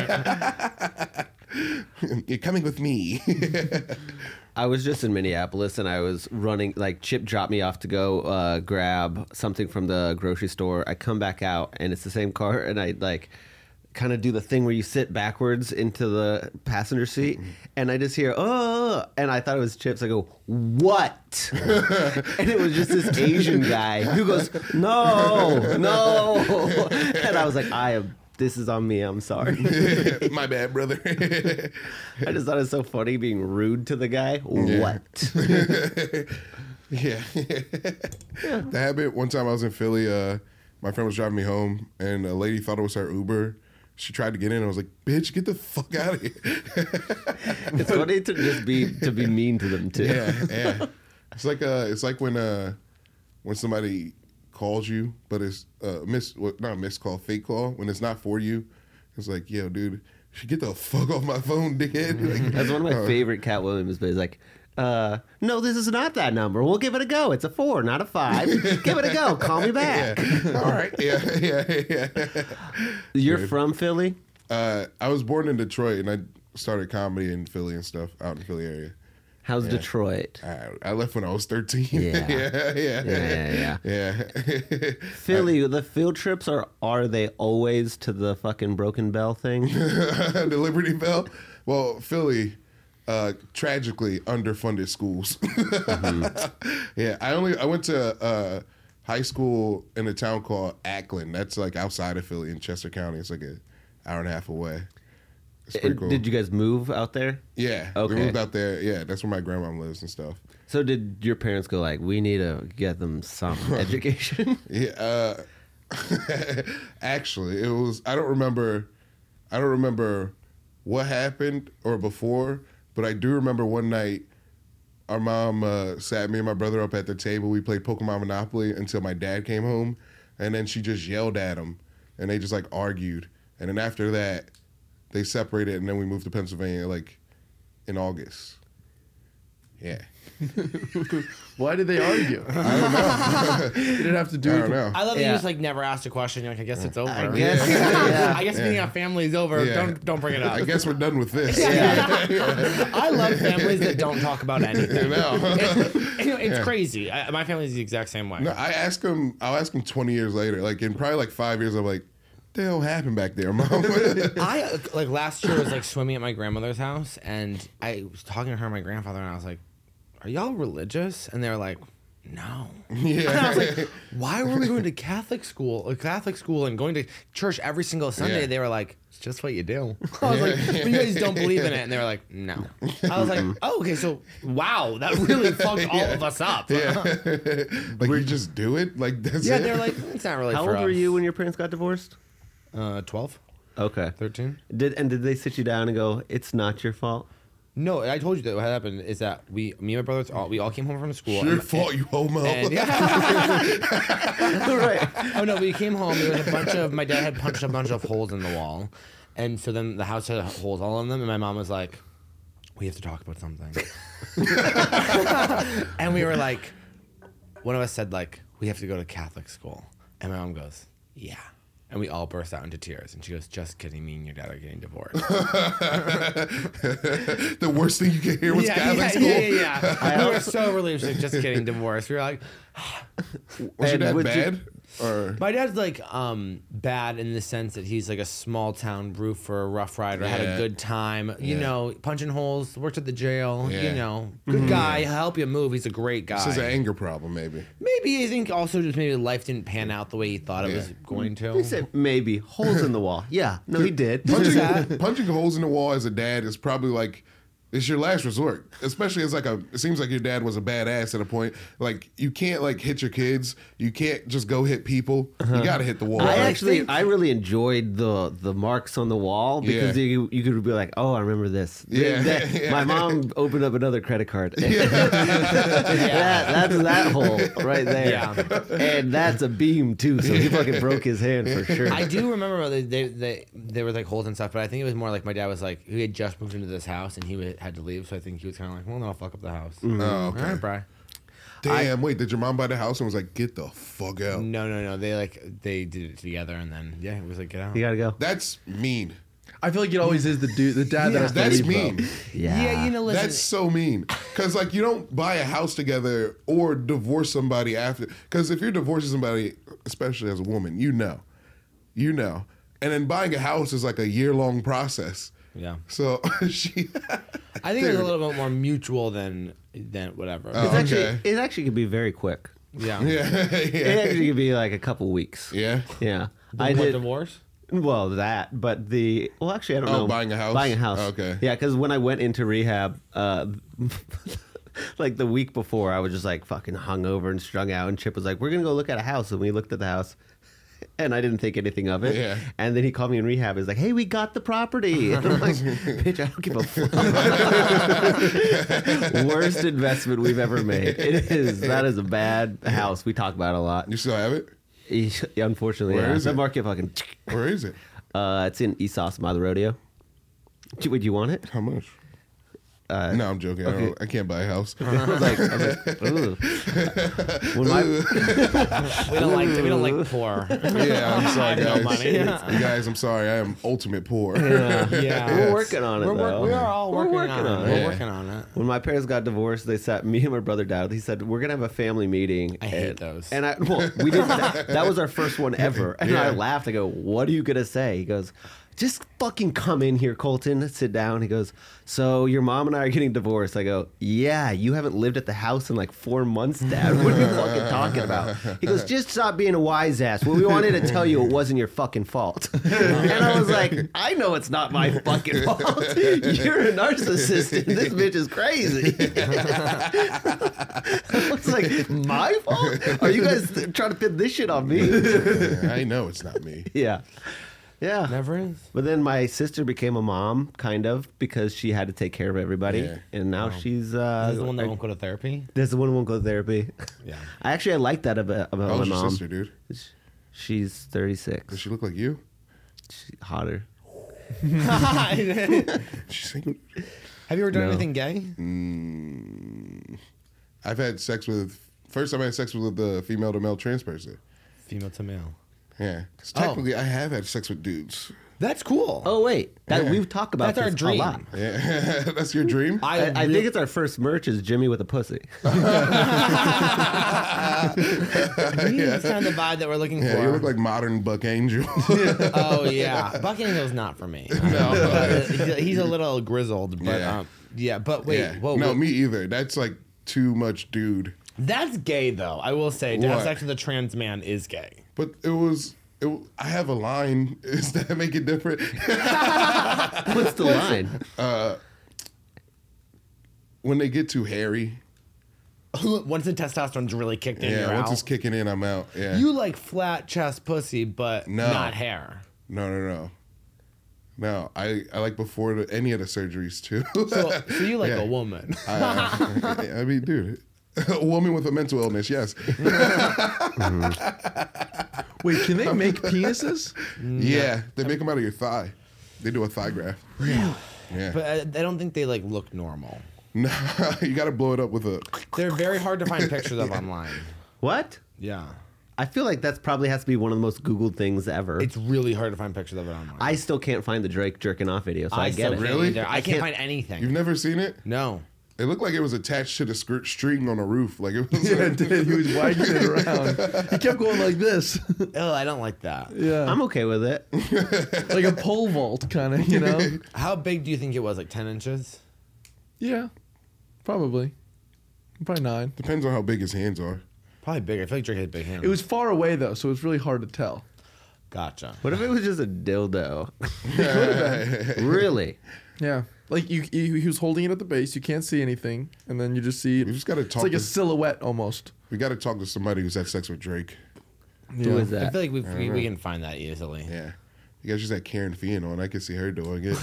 Ranger. You're coming with me. I was just in Minneapolis and I was running, like Chip dropped me off to go uh, grab something from the grocery store. I come back out and it's the same car and I like kind of do the thing where you sit backwards into the passenger seat and I just hear, "Oh," and I thought it was Chips. I go, "What?" And it was just this Asian guy who goes, "No, no." And I was like, I am, this is on me. I'm sorry. My bad, brother. I just thought it was so funny being rude to the guy. What? Yeah. That happened one time I was in Philly. Uh, my friend was driving me home, and a lady thought it was her Uber. She tried to get in. I was like, "Bitch, get the fuck out of here!" It's funny to just be to be mean to them too. Yeah, yeah. It's like uh, it's like when uh, when somebody calls you, but it's uh, miss what not a missed call, fake call. When it's not for you, it's like, "Yo, dude, you should get the fuck off my phone, dickhead." Like, That's one of my uh, favorite Cat Williams, but it's like, Uh, no, this is not that number. We'll give it a go. It's a four, not a five. Give it a go. Call me back. Yeah. All right. Yeah, yeah, yeah. You're Dude. from Philly? Uh, I was born in Detroit, and I started comedy in Philly and stuff out in the Philly area. How's Yeah. Detroit? I, I left when I was thirteen. Yeah. yeah, yeah, Yeah, yeah, yeah. Philly, the field trips are are they always to the fucking Broken Bell thing? The Liberty Bell. Well, Philly, uh, tragically underfunded schools. Mm-hmm. Yeah, I only I went to uh, high school in a town called Ackland. That's like outside of Philly in Chester County. It's like an hour and a half away. It's pretty And cool. Did you guys move out there? Yeah, Okay. we moved out there. Yeah, that's where my grandma lives and stuff. So did your parents go like, we need to get them some education? Yeah, uh, actually, it was. I don't remember. I don't remember what happened or before, but I do remember one night. Our mom uh, sat me and my brother up at the table. We played Pokemon Monopoly until my dad came home, and then she just yelled at him, and they just like argued. And then after that, they separated, and then we moved to Pennsylvania like in August. Yeah, Why did they argue? I don't know. Did it have to do I with don't know. I love that Yeah. you just like never asked a question. You're like, I guess it's over. I guess. yeah. I Yeah. guess meeting our family's over. Yeah. Don't don't bring it up. I guess we're done with this. I love families that don't talk about anything. No. It- you know, it's Yeah. crazy. I, my family's the exact same way. No, I ask him. I'll ask him twenty years later. Like in probably like five years, I'm like, "What the hell happened back there, mom?" I uh, like last year was like swimming at my grandmother's house, and I was talking to her and my grandfather, and I was like, "Are y'all religious?" And they were like, "No." Yeah. And I was like, "Why were we going to Catholic school, a Catholic school, and going to church every single Sunday?" Yeah. They were like, "It's just what you do." I was like, "But you guys don't believe in it," and they were like, "No." I was like, "Oh, okay, so wow, that really fucked all of us up." Yeah. Like you just do it. Like that's Yeah, it. they're like, "It's not really." How for old were us." you when your parents got divorced? Uh, twelve, Okay. thirteen. Did and did they sit you down and go, "It's not your fault"? No, I told you that what happened is that we, me and my brothers, all, we all came home from school. Your and- fault, you homo. And, yeah. Right. Oh no, we came home. There was a bunch of my dad had punched a bunch of holes in the wall, and so then the house had holes all in them. And my mom was like, "We have to talk about something." And we were like, one of us said like, "We have to go to Catholic school," and my mom goes, "Yeah." And we all burst out into tears. And she goes, "Just kidding, me and your dad are getting divorced." The worst thing you can hear was yeah, Catholic yeah, school. yeah, yeah, yeah. We were so relieved. She's like, "Just kidding, divorced." We were like, Was your And dad would you- bad? Or my dad's like um bad in the sense that he's like a small town roofer, rough rider, had a Yeah. good time, you Yeah. know, punching holes, worked at the jail, Yeah. you know, good guy, help you move. He's a great guy. this is an anger problem, maybe. Maybe I think also just maybe life didn't pan out the way he thought it Yeah. was going to. He said maybe holes in the wall. Yeah, no, he did. Punching, punching holes in the wall as a dad is probably like it's your last resort, especially as like a. It seems like your dad was a badass at a point. Like you can't like hit your kids. You can't just go hit people. You got to hit the wall. I Like, actually, think- I really enjoyed the the marks on the wall because Yeah. you, you could be like, oh, I remember this. Yeah. That- Yeah. My mom opened up another credit card. that, that's that hole right there. Yeah. And that's a beam too, so he fucking broke his hand for sure. I do remember they, they, they, there was like holes and stuff, but I think it was more like my dad was like, he had just moved into this house and he would, had to leave, so I think he was kind of like, well, then I'll fuck up the house. Oh, All okay. right, Bri. Damn. wait, did your mom buy the house and was like, get the fuck out? No, no, no. They like they did it together, and then yeah, it was like get out. You gotta go. That's mean. I feel like it always is the dude, the dad that has to That's leave, mean. though. Yeah. Yeah, you know, listen. That's so mean. Because, like, you don't buy a house together or divorce somebody after. Because if you're divorcing somebody, especially as a woman, you know. You know. And then buying a house is like a year long process. yeah. So she. I think it's a Dude. little bit more mutual than than whatever. Oh. It's actually, Okay. it actually could be very quick. yeah. Yeah. It Yeah. actually could be like a couple weeks. Yeah. Yeah. I I did. divorce. Well, that, but the well, actually, I don't Oh, know. buying a house? Buying a house. Okay. Yeah, because when I went into rehab, uh, like the week before, I was just like fucking hungover and strung out, and Chip was like, "We're gonna go look at a house," and we looked at the house. And I didn't think anything of it. Yeah. And then he called me in rehab. He's like, "Hey, we got the property." And I'm like, "Bitch, I don't give a fuck." Worst investment we've ever made. It is. That is a bad house. We talk about it a lot. You still have it? Unfortunately, Where yeah. is The it? market fucking. Where is it? Uh, it's in East Austin by the rodeo. Do- Would you want it? How much? Uh, No, I'm joking. I, don't, I can't buy a house. I was like, I was like, ooh. When my, We don't like we don't like poor. Yeah, I'm sorry, I have no guys. money. You guys, I'm sorry. I am ultimate poor. Yeah, yeah. we're working on it We're, though. work, we are all We're working, working on, on it. it. We're Yeah. working on it. When my parents got divorced, they sat me and my brother down. He said, "We're gonna have a family meeting." I hate and, those. And I, well, we did that. That was our first one ever. And Yeah. I laughed. I go, "What are you gonna say?" He goes, "Just fucking come in here, Colton. Sit down." He goes, "So your mom and I are getting divorced." I go, "Yeah, you haven't lived at the house in like four months, Dad. What are you fucking talking about?" He goes, "Just stop being a wise ass. Well, we wanted to tell you it wasn't your fucking fault." And I was like, "I know it's not my fucking fault. You're a narcissist. And this bitch is crazy." I was like, "My fault? Are you guys trying to pin this shit on me?" Yeah, I know it's not me. Yeah. Yeah. Never is. But then my sister became a mom, kind of, because she had to take care of everybody. Yeah. And now she's uh This is the one that won't go to therapy. There's the one who won't go to therapy. Yeah. I actually I like that about, about How my old's your mom. sister, dude? She's thirty-six. Does she look like you? She's hotter. She's single. Have you ever done No. anything gay? Mm, I've had sex with. First time I had sex was with a female to male trans person. Female to male. Yeah, 'cause Oh. technically I have had sex with dudes. That's cool. Oh wait, that Yeah. we've talked about That's our this dream. a lot. Yeah, that's your dream. I, I really- think it's our first merch is Jimmy with a pussy. That's kind of the vibe that we're looking Yeah, for. you look like modern Buck Angel. Oh yeah, Buck Angel's not for me. No. Uh, he- he's a little grizzled, but Yeah. um, yeah. But wait, yeah. whoa, no, whoa. me either. That's like too much dude. That's gay though. I will say, to have What? sex with a trans man is gay. But it was. It, I have a line. Does that make it different? What's the line? When they get too hairy. Once the testosterone's really kicked in, Yeah, you're once out. it's kicking in, I'm out. Yeah. You like flat chest pussy, but No. not hair. No, no, no. No, I, I like before the, any of the surgeries too. So, so you like Yeah. a woman. I, I mean, dude, a woman with a mental illness, yes. Wait, can they make penises? Yeah, they make them out of your thigh. They do a thigh graft. Yeah. Yeah. But I, I don't think they like look normal. No, you got to blow it up with a. They're very hard to find pictures of online. What? Yeah. I feel like that's probably has to be one of the most Googled things ever. It's really hard to find pictures of it online. I still can't find the Drake jerking off video, so I, get still it. can't Really? either. I, I can't, can't- find anything. You've never seen it? No. It looked like it was attached to the skirt string on a roof. Like it was. Yeah, it did. He was wagging it around. He kept going like this. Oh, I don't like that. Yeah. I'm okay with it. like a pole vault, kind of, you know? How big do you think it was? Like ten inches? Yeah. Probably. Probably nine. Depends on how big his hands are. Probably bigger. I feel like Drake has big hands. It was far away, though, so it was really hard to tell. Gotcha. What if it was just a dildo? Really? Yeah. Like, you, you, he was holding it at the base. You can't see anything. And then you just see We just got to it's talk. like to, a silhouette almost. we got to talk to somebody who's had sex with Drake. Who Yeah. is I that? feel like we we, we can find that easily. Yeah. You guys just had Karen Fian on. I could see her doing it.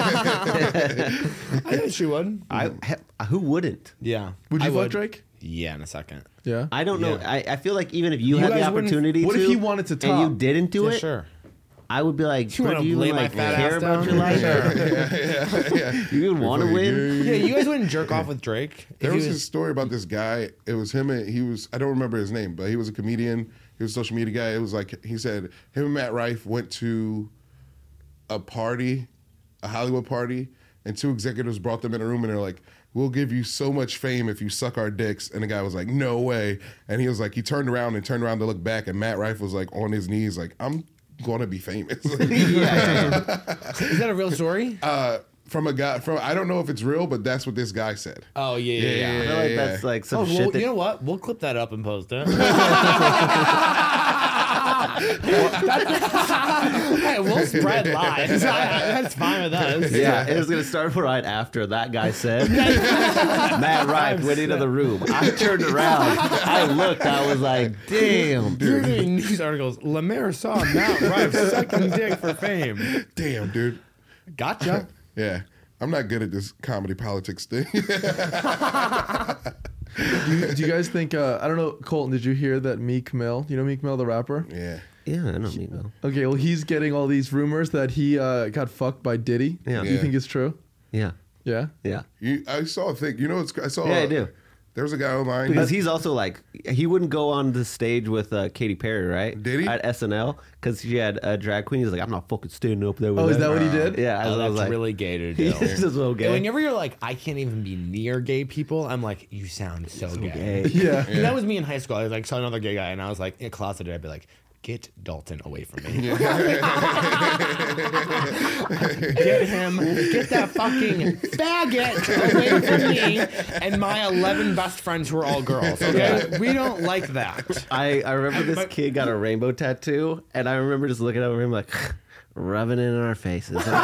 I think she would. I he- who wouldn't? Yeah. Would you I fuck Drake? Yeah, in a second. Yeah. I don't know. Yeah. I, I feel like even if you, You had the guys wouldn't- opportunity what to, if he wanted to and top? you didn't do Yeah, it, sure. I would be like, You bro, wanna do you lay even, my like fat care ass about down? your life? yeah, yeah, yeah. You even want to Like, win? Yeah, you guys wouldn't jerk off with Drake? If There he was this story about this guy. It was him. And he was. I don't remember his name, but he was a comedian. He was a social media guy. It was like he said him and Matt Rife went to a party, a Hollywood party, and two executives brought them in a room and they're like, "We'll give you so much fame if you suck our dicks." And the guy was like, "No way!" And he was like, he turned around and turned around to look back, and Matt Rife was like on his knees, like, "I'm gonna be famous." Is that a real story? uh, from a guy from I don't know if it's real, but that's what this guy said. Oh, yeah, yeah, yeah. I feel like yeah. that's like some Oh, shit well, that you know what? We'll clip that up and post it. Hey, we'll spread lies. That's fine with us. Yeah, it was gonna start right after that guy said. Matt Rife went into the room. I turned around. I looked. I was like, "Damn, You're reading news articles. Lemaire saw Matt Rife sucking dick for fame. Damn, dude. Gotcha. Yeah. I'm not good at this comedy politics thing. Do you, do you guys think, uh, I don't know, Colton, did you hear that Meek Mill, you know Meek Mill, the rapper? yeah. yeah, I don't need no." Okay, well, he's getting all these rumors that he uh, got fucked by Diddy. Yeah. Do you Yeah. think it's true? Yeah, Yeah. Yeah. You, I saw a thing. You know, it's I saw. Yeah, I do. There was a guy online. Because he's also like, he wouldn't go on the stage with uh, Katy Perry, right? Did he? At S N L, because she had a drag queen. He's like, I'm not fucking standing up there with Oh, is them." that what he did? Yeah, I Oh, was, I that's was like, really gay to do. he's just so gay. And whenever you're like, I can't even be near gay people, I'm like, you sound so, gay. gay. Yeah. And that was me in high school. I was like, saw another gay guy, and I was like, closeted. I'd be like, get Dalton away from me. Get him, get that fucking faggot away from me and my eleven best friends who are all girls. Okay, we don't like that. I, I remember this But- kid got a rainbow tattoo, and I remember just looking over him like, rubbing it in our faces. Just,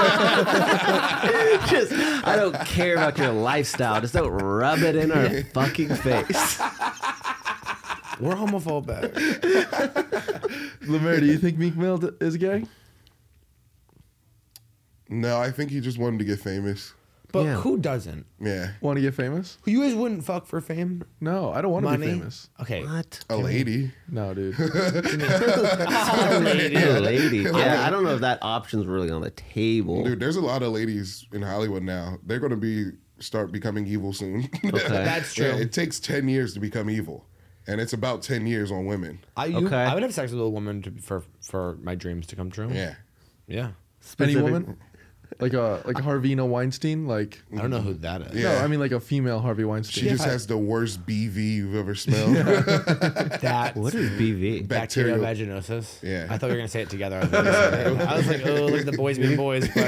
I don't care about your lifestyle. Just don't rub it in our fucking face. We're homophobic. Lemaire, do you think Meek Mill d- is gay? No, I think he just wanted to get famous. But Yeah. who doesn't? Yeah, Want to get famous? You guys wouldn't fuck for fame? No, I don't want to be Money? famous. Okay. What? a lady. No, dude. Oh, lady. A lady. Yeah, I don't know if that option's really on the table. Dude, there's a lot of ladies in Hollywood now. They're going to be start becoming evil soon. Okay. That's true. Yeah, it takes ten years to become evil, and it's about ten years on women. I, you, Okay. I would have sex with a woman to, for for my dreams to come true. Yeah. Yeah. Any Specific- woman? Like a like a Harveyna Weinstein? Like I don't know who that is. Yeah. no, I mean like a female Harvey Weinstein. She just has the worst B V you've ever smelled. That What is B V? bacterial Bacterial- vaginosis. Yeah. I thought we were gonna say it together. I was, like, I was like, oh, look at the boys being boys, but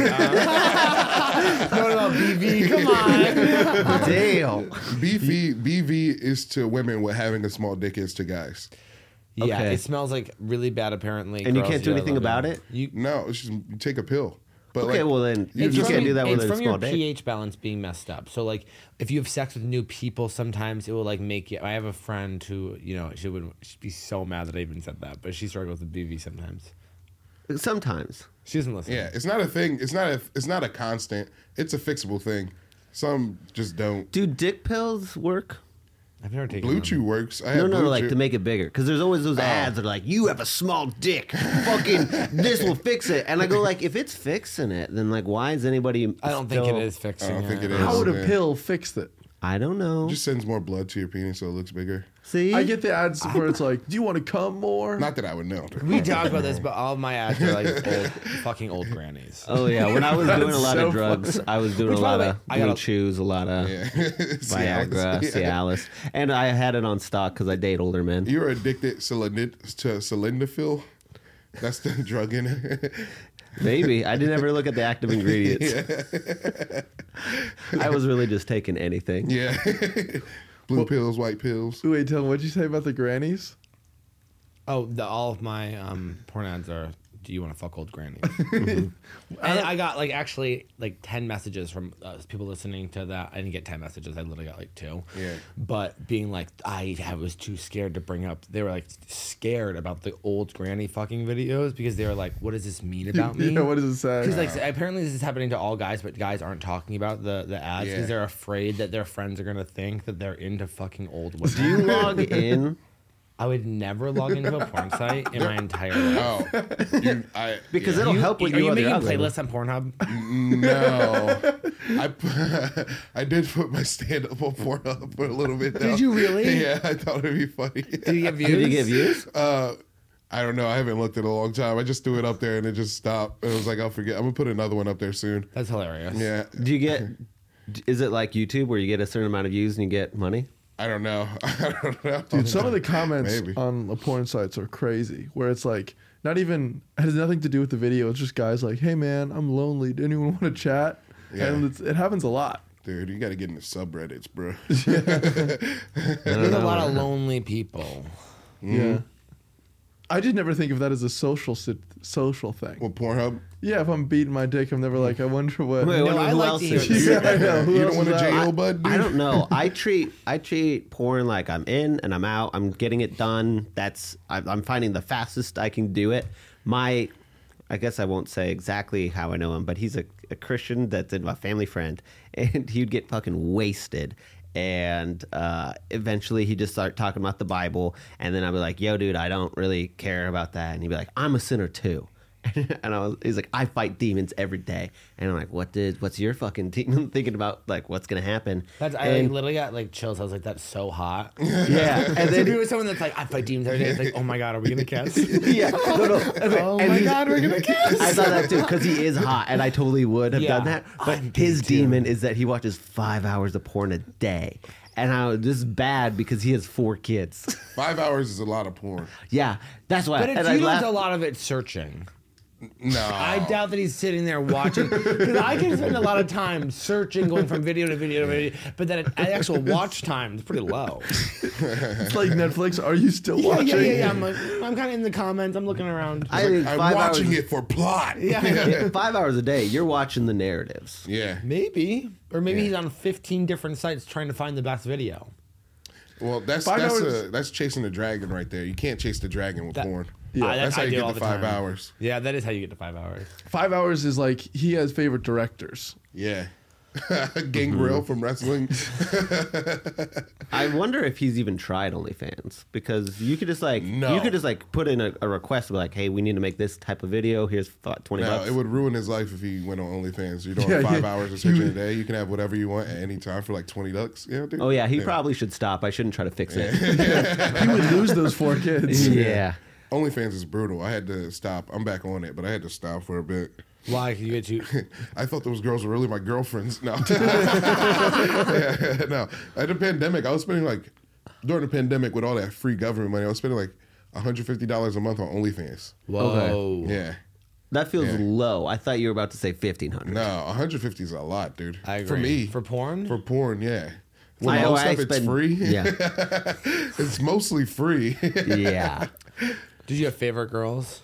uh, no, no, no, B V, come on. Damn. B V B V is to women what having a small dick is to guys. Yeah, Okay. it smells like really bad. Apparently, And you Girls, can't do I anything love about it? You, No, it's just you take a pill. But Okay, like, well then you, it's you from- can't do that with it's a from small your dick. pH balance being messed up. So like, if you have sex with new people, sometimes it will like make you. I have a friend who, you know, she would she'd be so mad that I even said that, but she struggles with B V sometimes. Sometimes. She doesn't listen. yeah, it's not a thing. It's not a. It's not a constant. It's a fixable thing. Some just don't. Do dick pills work? I've never taken Blue them. Chew works. I No, have no, Blue like Chew. to make it bigger. Because there's always Oh. those ads that are like, you have a small dick. Fucking, this will fix it. And I go like, if it's fixing it, then like, why is anybody I don't think still- it is fixing. I don't think it is. How would a Yeah. pill fix it? I don't know. Just sends more blood to your penis so it looks bigger. See? I get the ads where it's like, do you want to come more? Not that I would know. We talked about this, but all of my ads are like old, fucking old grannies. Oh yeah, when I was doing a lot so of drugs, I was doing Which, a by lot the way, of I blue gotta- chews, a lot of Yeah. Viagra, Cialis. Yeah. Cialis, and I had it on stock because I date older men. You're addicted Cylindid- to Cylindafil. That's the drug in it. Maybe I didn't ever look at the active ingredients. I was really just taking anything. Yeah. Blue pills, white pills. Wait, tell me, what'd you say about the grannies? Oh, the, all of my um, porn ads are. Do you want to fuck old grannies? And I got like actually like ten messages from uh, people listening to that. I didn't get ten messages. I literally got like two. Yeah. But being like, I, I was too scared to bring up. They were like scared about the old granny fucking videos because they were like, what does this mean about me? Yeah, what does it say? Because like apparently this is happening to all guys, but guys aren't talking about the the ads because Yeah. they're afraid that their friends are gonna think that they're into fucking old women. Do you log in? I would never log into a porn site in my entire life. Oh, you, I Because yeah. it'll help when are you, you on the making algorithm. playlists on Pornhub? No, I pu- I did put my stand up on Pornhub for a little bit. Though. Did you really? Yeah, I thought it'd be funny. Do you get views? Did you get views? Uh, I don't know. I haven't looked in a long time. I just threw it up there and it just stopped. It was like I'll forget. I'm gonna put another one up there soon. That's hilarious. Yeah, Do you get? Is it like YouTube where you get a certain amount of views and you get money? I don't know. I don't know. Dude, some of the comments Maybe. on the porn sites are crazy. Where it's like, not even it has nothing to do with the video. It's just guys like, "Hey man, I'm lonely. Do anyone want to chat?" Yeah. And it's, it happens a lot. Dude, you got to get into subreddits, bro. There's a lot of lonely people. Yeah. I did never think of that as a social sit- social thing. Well, Pornhub. Yeah, if I'm beating my dick, I'm never like, I wonder what. Wait, No, wonder I who like else to is hear it? this. Yeah, I know. Who You else don't want is a that? jail bud, dude? I don't know. I treat I treat porn like I'm in and I'm out. I'm getting it done. That's I'm I'm finding the fastest I can do it. My, I guess I won't say exactly how I know him, but he's a, a Christian that's a family friend, and he'd get fucking wasted. And uh, eventually he'd just start talking about the Bible, and then I'd be like, "Yo, dude, I don't really care about that," and he'd be like, "I'm a sinner too." And I was, he's like, I fight demons every day. And I'm like, what did, what's your fucking demon? Thinking about like what's gonna happen. That's I and, like, literally got like chills. I was like, that's so hot. yeah, and And then then be with someone that's like, I fight demons every day. It's like, oh my god, are we gonna kiss? yeah, no, no. Okay. Oh and my he's- god, we're gonna kiss. I thought that too because he is hot, and I totally would have Yeah, done that. But I'm his big, too. demon is that he watches five hours of porn a day, and I, this is bad because he has four kids. Five hours is a lot of porn. yeah, that's why. But it's and I usually laughed- a lot of it searching. No, I doubt that he's sitting there watching because I can spend a lot of time searching, going from video to video to video. But then at actual watch time is pretty low. It's like Netflix. Are you still Yeah, watching? yeah, yeah, yeah. I'm like, I'm kind of in the comments. I'm looking around. I Like, think I'm five watching hours, it for plot. yeah, Yeah, five hours a day. You're watching the narratives. Yeah. maybe, or maybe Yeah. he's on fifteen different sites trying to find the best video. Well, that's Five that's hours- a, that's chasing the dragon right there. You can't chase the dragon with That- porn. Yeah. I- That's I how you do get all to the five time. hours. Yeah, that is how you get to five hours. Five hours is like he has favorite directors. Yeah. Mm-hmm. Gangrel from wrestling. I wonder if he's even tried OnlyFans because you could just like No. you could just like put in a, a request like, hey, we need to make this type of video. Here's f- twenty Now, bucks. it would ruin his life if he went on OnlyFans. You're doing Yeah, five yeah. hours of searching a day. You can have whatever you want at any time for like twenty bucks. You know, dude? oh yeah, he probably should stop. I shouldn't try to fix it. He would lose those four kids. yeah. OnlyFans is brutal. I had to stop. I'm back on it, but I had to stop for a bit. Why? You get to. I thought those girls were really my girlfriends. No. Yeah, no. At the pandemic, I was spending like, during the pandemic with all that free government money, I was spending like one hundred fifty dollars a month on OnlyFans. Whoa. Yeah. That feels Yeah. low. I thought you were about to say fifteen hundred. No, one hundred fifty is a lot, dude. I agree. For me. For porn? For porn, yeah. When I, most I stuff it's spend- free. Yeah. It's mostly free. Yeah. Did you have favorite girls?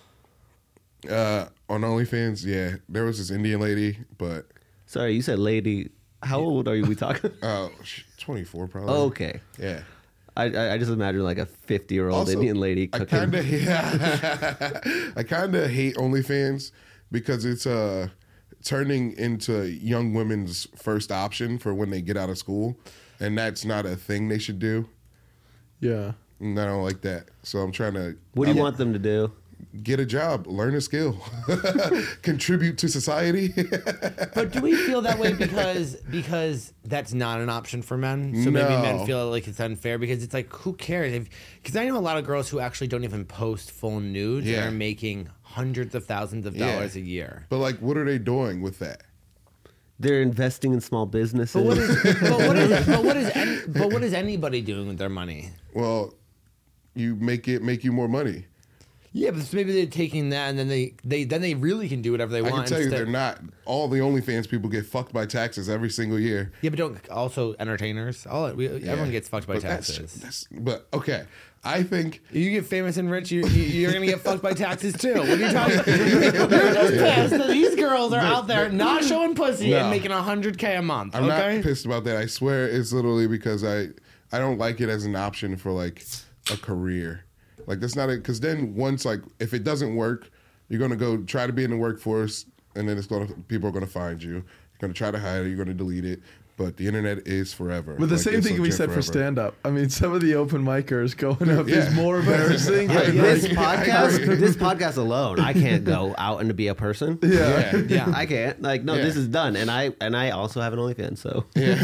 Uh, on OnlyFans, yeah. There was this Indian lady, but Sorry, you said lady. How old are you? We talking? uh, sh- twenty-four probably. Oh, okay. Yeah. I, I I just imagine like a fifty year old Also, Indian lady I cooking. kind of yeah, I kind of hate OnlyFans because it's uh turning into young women's first option for when they get out of school, and that's not a thing they should do. Yeah. And I don't like that, so I'm trying to. What do you I'm- want them to do? Get a job, learn a skill, contribute to society. But do we feel that way because because that's not an option for men? So maybe No. men feel like it's unfair because it's like who cares? Because I know a lot of girls who actually don't even post full nudes Yeah. and are making hundreds of thousands of Yeah. dollars a year. But like, what are they doing with that? They're investing in small businesses. But what is but what is but what is any, but what is anybody doing with their money? Well, you make it make you more money. Yeah, but maybe they're taking that and then they, they then they really can do whatever they I want. can tell you instead- they're not. All the OnlyFans people get fucked by taxes every single year. Yeah, but don't also entertainers. All we, everyone Yeah. gets fucked by But that's- taxes. That's, but okay, I think You get famous and rich, you, you, you're gonna get fucked by taxes too. What are you talking about? You're just pissed that these girls are out there not showing pussy and No. making a hundred k a month. I'm okay, not pissed about that. I swear it's literally because I I don't like it as an option for like a career. Like that's not it. Because then once like if it doesn't work, you're gonna go try to be in the workforce, and then it's gonna people are gonna find you. You're gonna try to hide it. You're gonna delete it. But the internet is forever. But the Like, same it's thing we legit said for forever. stand up. I mean, some of the open micers going up Yeah. is more embarrassing. Yeah, than, yeah. This like- I podcast, agree. this podcast alone, I can't go out and to be a person. yeah. Yeah. Yeah. I can't. Like, no, Yeah. this is done, and I and I also have an OnlyFans, so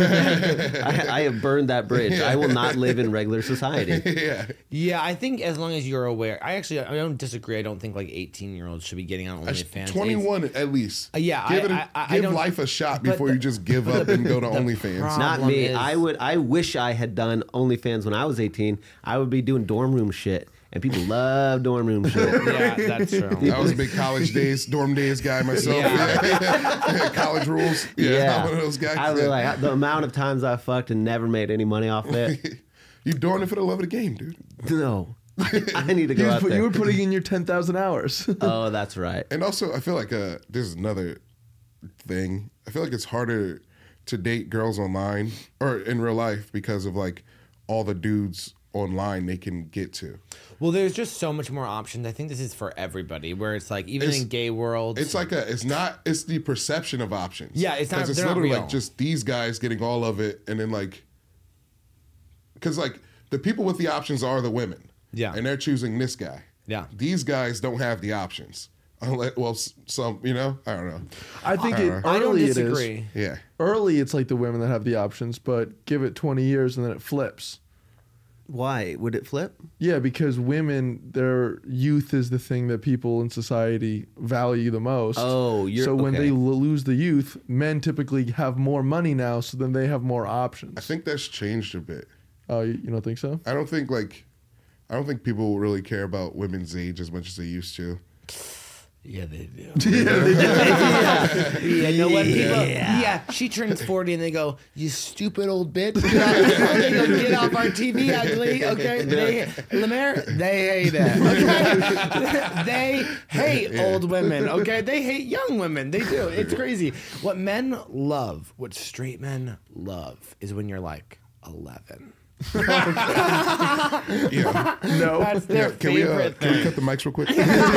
I, I have burned that bridge. I will not live in regular society. yeah. Yeah, I think as long as you're aware. I actually I don't disagree. I don't think like eighteen year olds should be getting on OnlyFans. twenty-one at least. Uh, yeah, give I- it a, I- I- I give don't- life a shot but before the- you just give up and go to OnlyFans. problem- Not me. is- I would. I wish I had done OnlyFans when I was eighteen. I would be doing dorm room shit, and people love dorm room shit. Yeah, that's true. I was a big college days, dorm days guy myself. College rules. Yeah, I'm one of those guys. I was like the amount of times I fucked and never made any money off it. You doing it for the love of the game, dude. No, I need to You, go was out put- there. you were putting in your ten thousand hours. Oh, that's right. And also, I feel like uh, this is another thing. I feel like it's harder to date girls online or in real life because of like all the dudes online they can get to. Well, there's just so much more options. I think this is for everybody. Where it's like even It's- in gay world, It's like a. It's not. It's the perception of options. Yeah, it's not- 'Cause It's they're not literally real. like just these guys getting all of it, and then like, because like the people with the options are the women. Yeah. and they're choosing this guy. Yeah. These guys don't have the options Unless, well, s- some, you know, I don't know. I think it, I I don't early it is. disagree. Yeah. Early, it's like the women that have the options, but give it twenty years and then it flips. Why would it flip? Yeah, because women, their youth is the thing that people in society value the most. Oh, you're- so when okay. they l- lose the youth, men typically have more money now, so then they have more options. I think that's changed a bit. Oh, you, you don't think so? I don't think like, I don't think people really care about women's age as much as they used to. Yeah, they do. yeah, you know what? People, yeah. she turns forty and they go, "You stupid old bitch! Get off, they go, get off our T V, ugly." Okay, they, Lemaire, they hate it. Okay, they hate old women. Okay, they hate young women. They do. It's crazy. What men love, what straight men love, is when you're like eleven. Yeah. No. That's their Yeah, can we, uh, favorite can we thing. cut the mics real quick?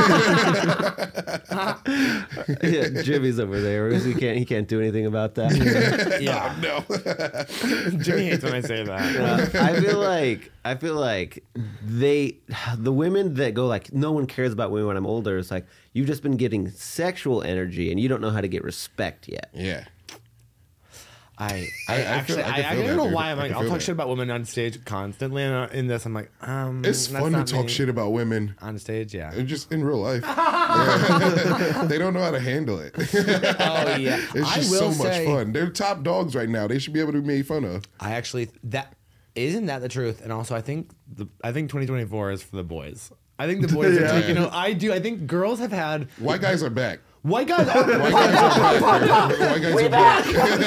Yeah, Jimmy's over there. He can't. He can't do anything about that. Yeah, no. Jimmy hates when I say that. Uh, I feel like I feel like they, the women that go like, no one cares about me when I'm older. It's like you've just been getting sexual energy and you don't know how to get respect yet. Yeah. I, I, I- I actually, feel- I I, can I, feel don't that, know dude. why I'm I like, can I'll feel talk that. shit about women on stage constantly. And uh, in this, I'm like, um, It's that's fun to not talk me. shit about women. On stage, yeah. And just in real life. Yeah. They don't know how to handle it. Oh, yeah. It's I just will so much say, fun. They're top dogs right now. They should be able to be made fun of. I actually, that, isn't that the truth? And also, I think, the, I think twenty twenty-four is for the boys. I think the boys Yeah. are taking, I do, I think girls have had, White guys are back. white guys are, White guys are back. dude. White guys are back.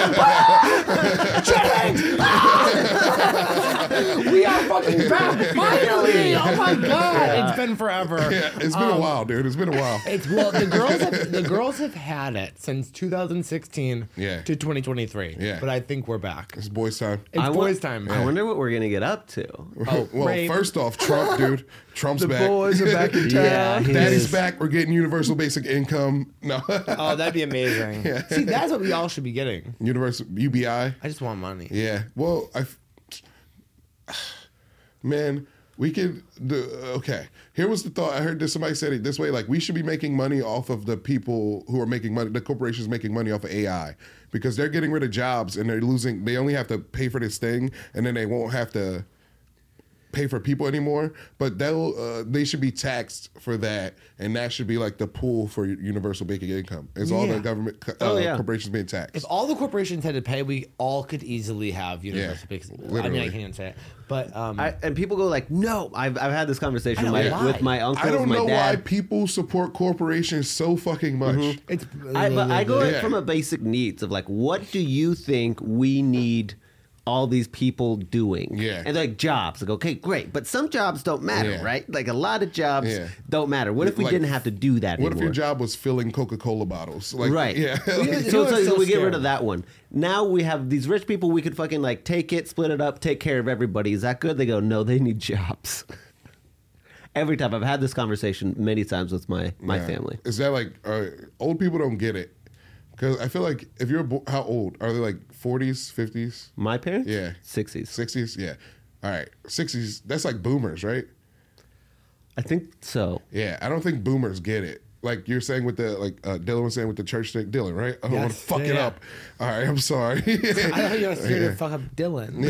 we are fucking back, finally! Oh my God! It's been forever. Yeah, it's been a while, dude. It's been a while. It's well, the girls have, the girls have had it since two thousand sixteen Yeah. to twenty twenty-three. Yeah. But I think we're back. It's boys' time. It's I wa- boys' time. I wonder what we're gonna get up to. Oh, well, rape. first off, Trump, dude. Trump's The back. boys are back in town. Yeah, he Daddy's is. back. We're getting universal basic income. No. Oh, that'd be amazing. See, that's what we all should be getting. universal U B I. I just want money. Yeah. Well, I. Man, we could. Do, okay. Here was the thought. I heard this. Somebody said it this way. Like, we should be making money off of the people who are making money. The corporations making money off of A I because they're getting rid of jobs and they're losing. They only have to pay for this thing, and then they won't have to pay for people anymore. But they'll. Uh, they should be taxed for that, and that should be like the pool for universal basic income. Is all Yeah. the government uh, Oh, yeah. corporations being taxed. If all the corporations had to pay, we all could easily have universal Yeah, basic. I mean, literally. I can't even say it, but um, I, and people go like, no. I've I've had this conversation I with don't my, know with why. my uncles, I don't my know dad. why people support corporations so fucking much. it's. I, but I go Yeah. from a basic needs of like, what do you think we need all these people doing? Yeah. And they're like jobs. Like, okay, great. But some jobs don't matter, Yeah. right? Like a lot of jobs Yeah. don't matter. What if we Like, didn't have to do that What anymore? if your job was filling Coca-Cola bottles? Like, Right. Yeah. Yeah. so, You know so, what's so we get rid scary? of that one. Now we have these rich people. We could fucking like take it, split it up, take care of everybody. Is that good? They go, no, they need jobs. Every time I've had this conversation many times with my my Yeah. family. Is that like uh, old people don't get it? Because I feel like if you're bo- how old are they? Like forties, fifties, My parents, Yeah. sixties. sixties? Yeah. All right, sixties. That's like boomers, right? I think so. Yeah. I don't think boomers get it. Like you're saying with the like uh, Dylan was saying with the church thing, Dylan, right? I don't want to Yes. fuck it Yeah. up. All right, I'm sorry. I thought you were here Yeah. to fuck up Dylan.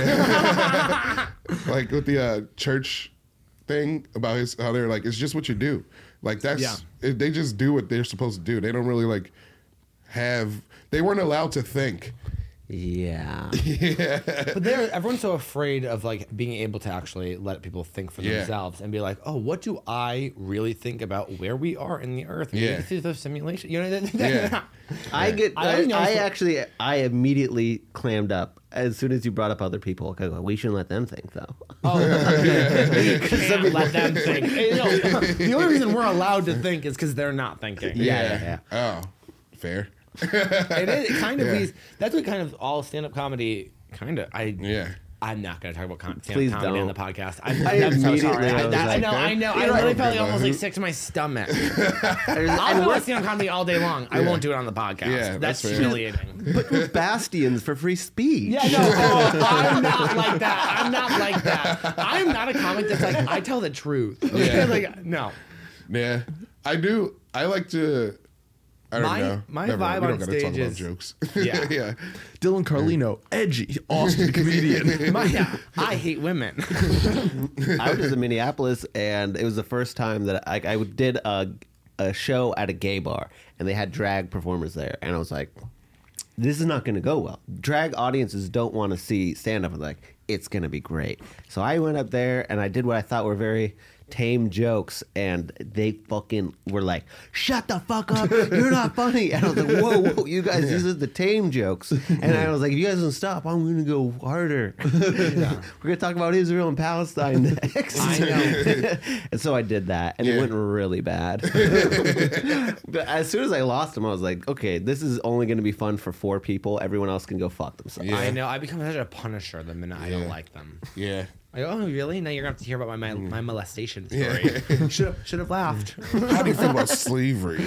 Like with the uh, church thing about his how they're like it's just what you do. Like that's Yeah. it, they just do what they're supposed to do. They don't really like have. They weren't allowed to think. Yeah. But they're everyone's so afraid of like being able to actually let people think for Yeah. themselves and be like, oh, what do I really think about where we are in the earth? Maybe Yeah. this is a simulation. You know, Yeah. I get. I I, always know I it's- actually. I immediately clammed up as soon as you brought up other people. I go, we shouldn't let them think, though. Oh, you can't let them think. You know, the only reason we're allowed to think is because they're not thinking. Yeah, yeah, Oh, fair. It is it kind of Yeah. is. That's what kind of all stand-up comedy kind of. I Yeah. I'm not going to talk about con- stand-up Please comedy on don't. the podcast. I'm, I I'm so immediately sorry. I, was that, I like, know, I know. I You're literally right. felt almost like Who- sick to my stomach. There's- I'll and talk about we're, stand-up comedy all day long. I Yeah. won't do it on the podcast. Yeah, that's that's fair. humiliating. but we're bastions for free speech. Yeah, no, oh, I'm not like that. I'm not like that. I'm not a comic that's like I tell the truth. Okay, Yeah. like no. Yeah, I do. I like to. I don't My- know. my Never mind. vibe we don't on gotta talk stage about is- jokes. Yeah. yeah. Dylan Carlino, edgy, Austin comedian. My, yeah, I hate women. I was in Minneapolis, and it was the first time that I, I did a, a show at a gay bar, and they had drag performers there, and I was like, this is not going to go well. Drag audiences don't want to see stand-up. I'm like, it's going to be great. So I went up there, and I did what I thought were very tame jokes, and they fucking were like, shut the fuck up, you're not funny. And I was like, whoa, whoa, you guys, these are the tame jokes. And I was like, if you guys don't stop, I'm gonna go harder. We're gonna talk about Israel and Palestine next. I know. And so I did that, and Yeah. it went really bad. But as soon as I lost them, I was like, okay, this is only gonna be fun for four people. Everyone else can go fuck themselves. Yeah. I know. I become such a punisher the minute I don't Yeah. like them. Yeah. Like, oh, really? Now you're gonna have to hear about my my, my molestation story. Yeah. Should have should have laughed. How do you feel about slavery?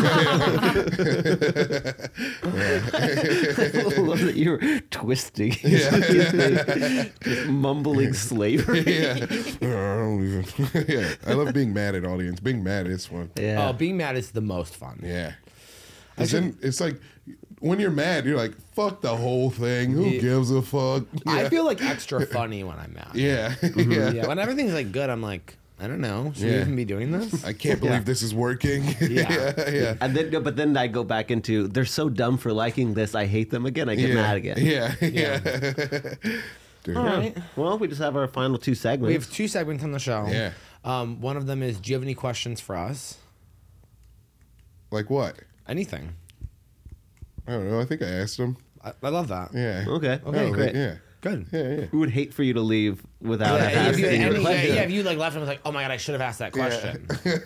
I love that you're twisting, just mumbling slavery. yeah. I don't even. yeah. I love being mad at audience. Being mad is fun. Yeah. Oh, being mad is the most fun. Yeah. 'Cause then it's like when you're mad, you're like, fuck the whole thing. Who Yeah. gives a fuck? I Yeah. feel like extra funny when I'm mad. Yeah. Yeah. yeah. When everything's like good, I'm like, I don't know. Should we Yeah. even be doing this? I can't believe Yeah. this is working. Yeah. yeah. Yeah. And then, but then I go back into they're so dumb for liking this. I hate them again. I get yeah. mad again. Yeah. Yeah. Dude. All right. Well, we just have our final two segments. We have two segments on the show. Yeah. Um, one of them is, do you have any questions for us? Like what? Anything. I don't know. I think I asked him. I, I love that. Yeah. Okay. Okay, Oh, great. Yeah. Good. Yeah. Yeah. We would hate for you to leave without Yeah, if asking you, your any, yeah, question. yeah, if you like left and was like, oh my god, I should have asked that question.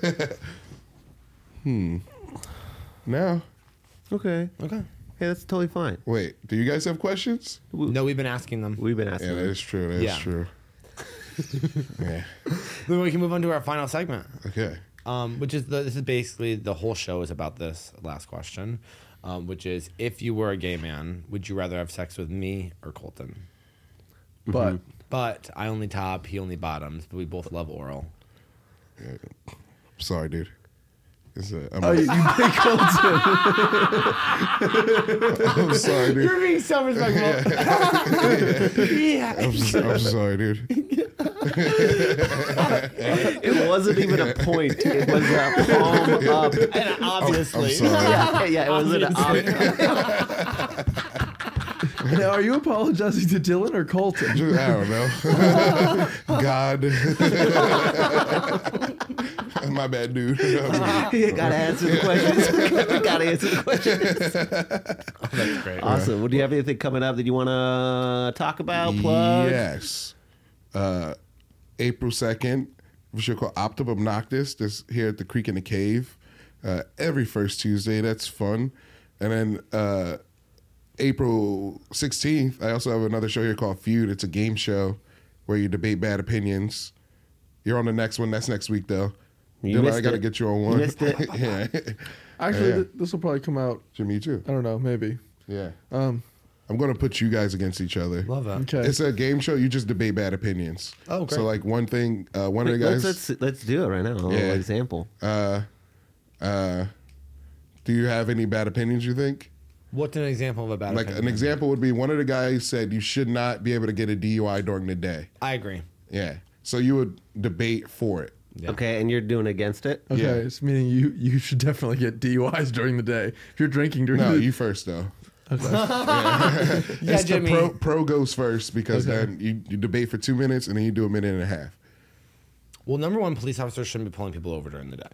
No. Okay. Okay. Hey, that's totally fine. Wait. Do you guys have questions? No, we've been asking them. We've been asking. Yeah, that them. is true. That is Yeah. true. yeah. Then we can move on to our final segment, Okay. um, which is the, this is basically the whole show is about this last question, um, which is, if you were a gay man, would you rather have sex with me or Colton? But But I only top, he only bottoms, but we both love oral. Sorry, dude. It's a, I'm, oh, you, you pick Colton. I'm sorry, dude. You're being so respectful. yeah. I'm, s- I'm sorry, dude. It wasn't even a point. It was a palm up. And obviously. I'm sorry. Yeah, yeah. It wasn't an op- Now, are you apologizing to Dylan or Colton? Just- I don't know. God. My bad, dude. You gotta answer the questions. Gotta answer the questions. Oh, that's great. Awesome. Well, do you have anything coming up that you want to talk about? Plug? Yes. Uh, April second, we should call Optimum Noctis. This here at the Creek in the Cave. Uh, every first Tuesday. That's fun. And then uh, April sixteenth, I also have another show here called Feud. It's a game show where you debate bad opinions. You're on the next one. That's next week, though. You Dylan, missed I got to it. get you on You one. missed it. yeah. Actually, Yeah. th- this will probably come out. To me, too. I don't know, maybe. Yeah. Um, I'm going to put you guys against each other. Love that. okay. It's a game show. You just debate bad opinions. Oh, great. So, like, one thing, uh, one of the guys. Let's, let's let's do it right now. A little Yeah. example. Uh, uh, do you have any bad opinions, you think? What's an example of a bad Like, opinion? an example would be one of the guys said you should not be able to get a D U I during the day. I agree. Yeah. So you would debate for it. Yeah. Okay, and you're doing against it. Okay, Yeah. it's meaning you you should definitely get D U Is during the day. If you're drinking during No, the you first, though. Yeah, It's the Jimmy. pro, pro goes first because Okay. then you, you debate for two minutes and then you do a minute and a half. Well, number one, police officers shouldn't be pulling people over during the day.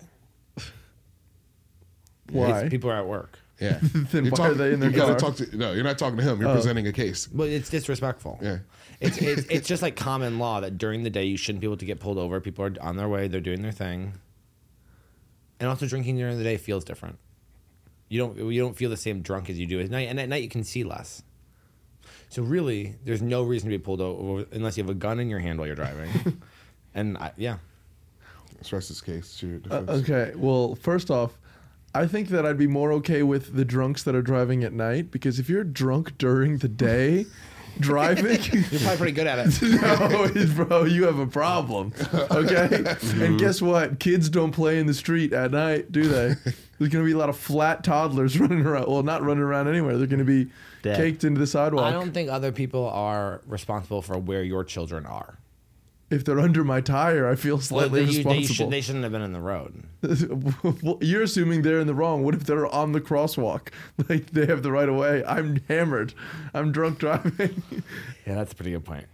Why? It's- people are at work. Yeah. Then You're why are they in their you gotta car? talk to no, you're not talking to him. You're Oh. presenting a case. But it's disrespectful. Yeah. It's, it's it's just like common law that during the day you shouldn't be able to get pulled over. People are on their way. They're doing their thing. And also drinking during the day feels different. You don't you don't feel the same drunk as you do at night. And at night you can see less. So really, there's no reason to be pulled over unless you have a gun in your hand while you're driving. and I, yeah. Stress this case. To your Uh, defense. okay, well, first off, I think that I'd be more okay with the drunks that are driving at night because if you're drunk during the day, driving. You're probably pretty good at it. No, it's- bro, you have a problem. Okay? And guess what? Kids don't play in the street at night, do they? There's going to be a lot of flat toddlers running around. Well, not running around anywhere. They're going to be Dead. caked into the sidewalk. I don't think other people are responsible for where your children are. If they're under my tire, I feel Well, slightly they, you- they, responsible. should, they shouldn't have been in the road. Well, you're assuming they're in the wrong. What if they're on the crosswalk? Like they have the right of way. I'm hammered. I'm drunk driving. Yeah, that's a pretty good point.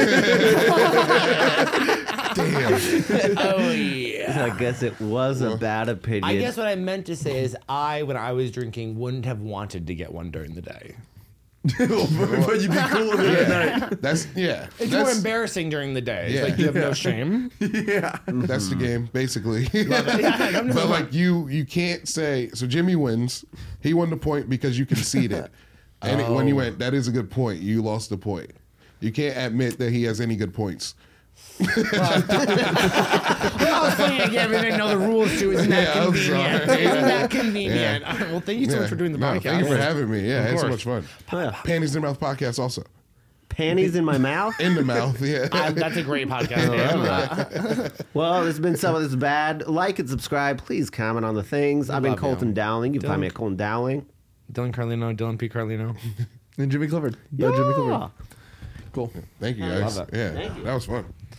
Damn. Oh, yeah. I guess it was a bad opinion. I guess what I meant to say is I, when I was drinking, wouldn't have wanted to get one during the day. But you'd be cool with it at night. That's yeah. It's more that's, embarrassing during the day. It's Yeah. like you have no shame. Yeah. that's the game, basically. Yeah, come to But the- like you, you can't say. So Jimmy wins. He won the point because you conceded. And it- when you went, that is a good point. You lost the point. You can't admit that he has any good points. I was playing a game and didn't know the rules to. Isn't that Yeah, I'm convenient? sorry. Isn't that convenient? Well, thank you so much for doing the No, podcast. Thank you for having me. Yeah, Of it's so course. much fun. Yeah. Panties in the Mouth podcast also. Panties in my mouth. In the mouth, yeah. I, that's a great podcast name. Well, there's been some of this bad. Like and subscribe. Please comment on the things. I've been love Colton you. Dowling. You can find me at Colton Dowling. Dylan Carlino, Dylan P. Carlino. And Jimmy Clifford. Yeah, Jimmy Clifford. Cool. Thank you love guys. it. Yeah, that was fun.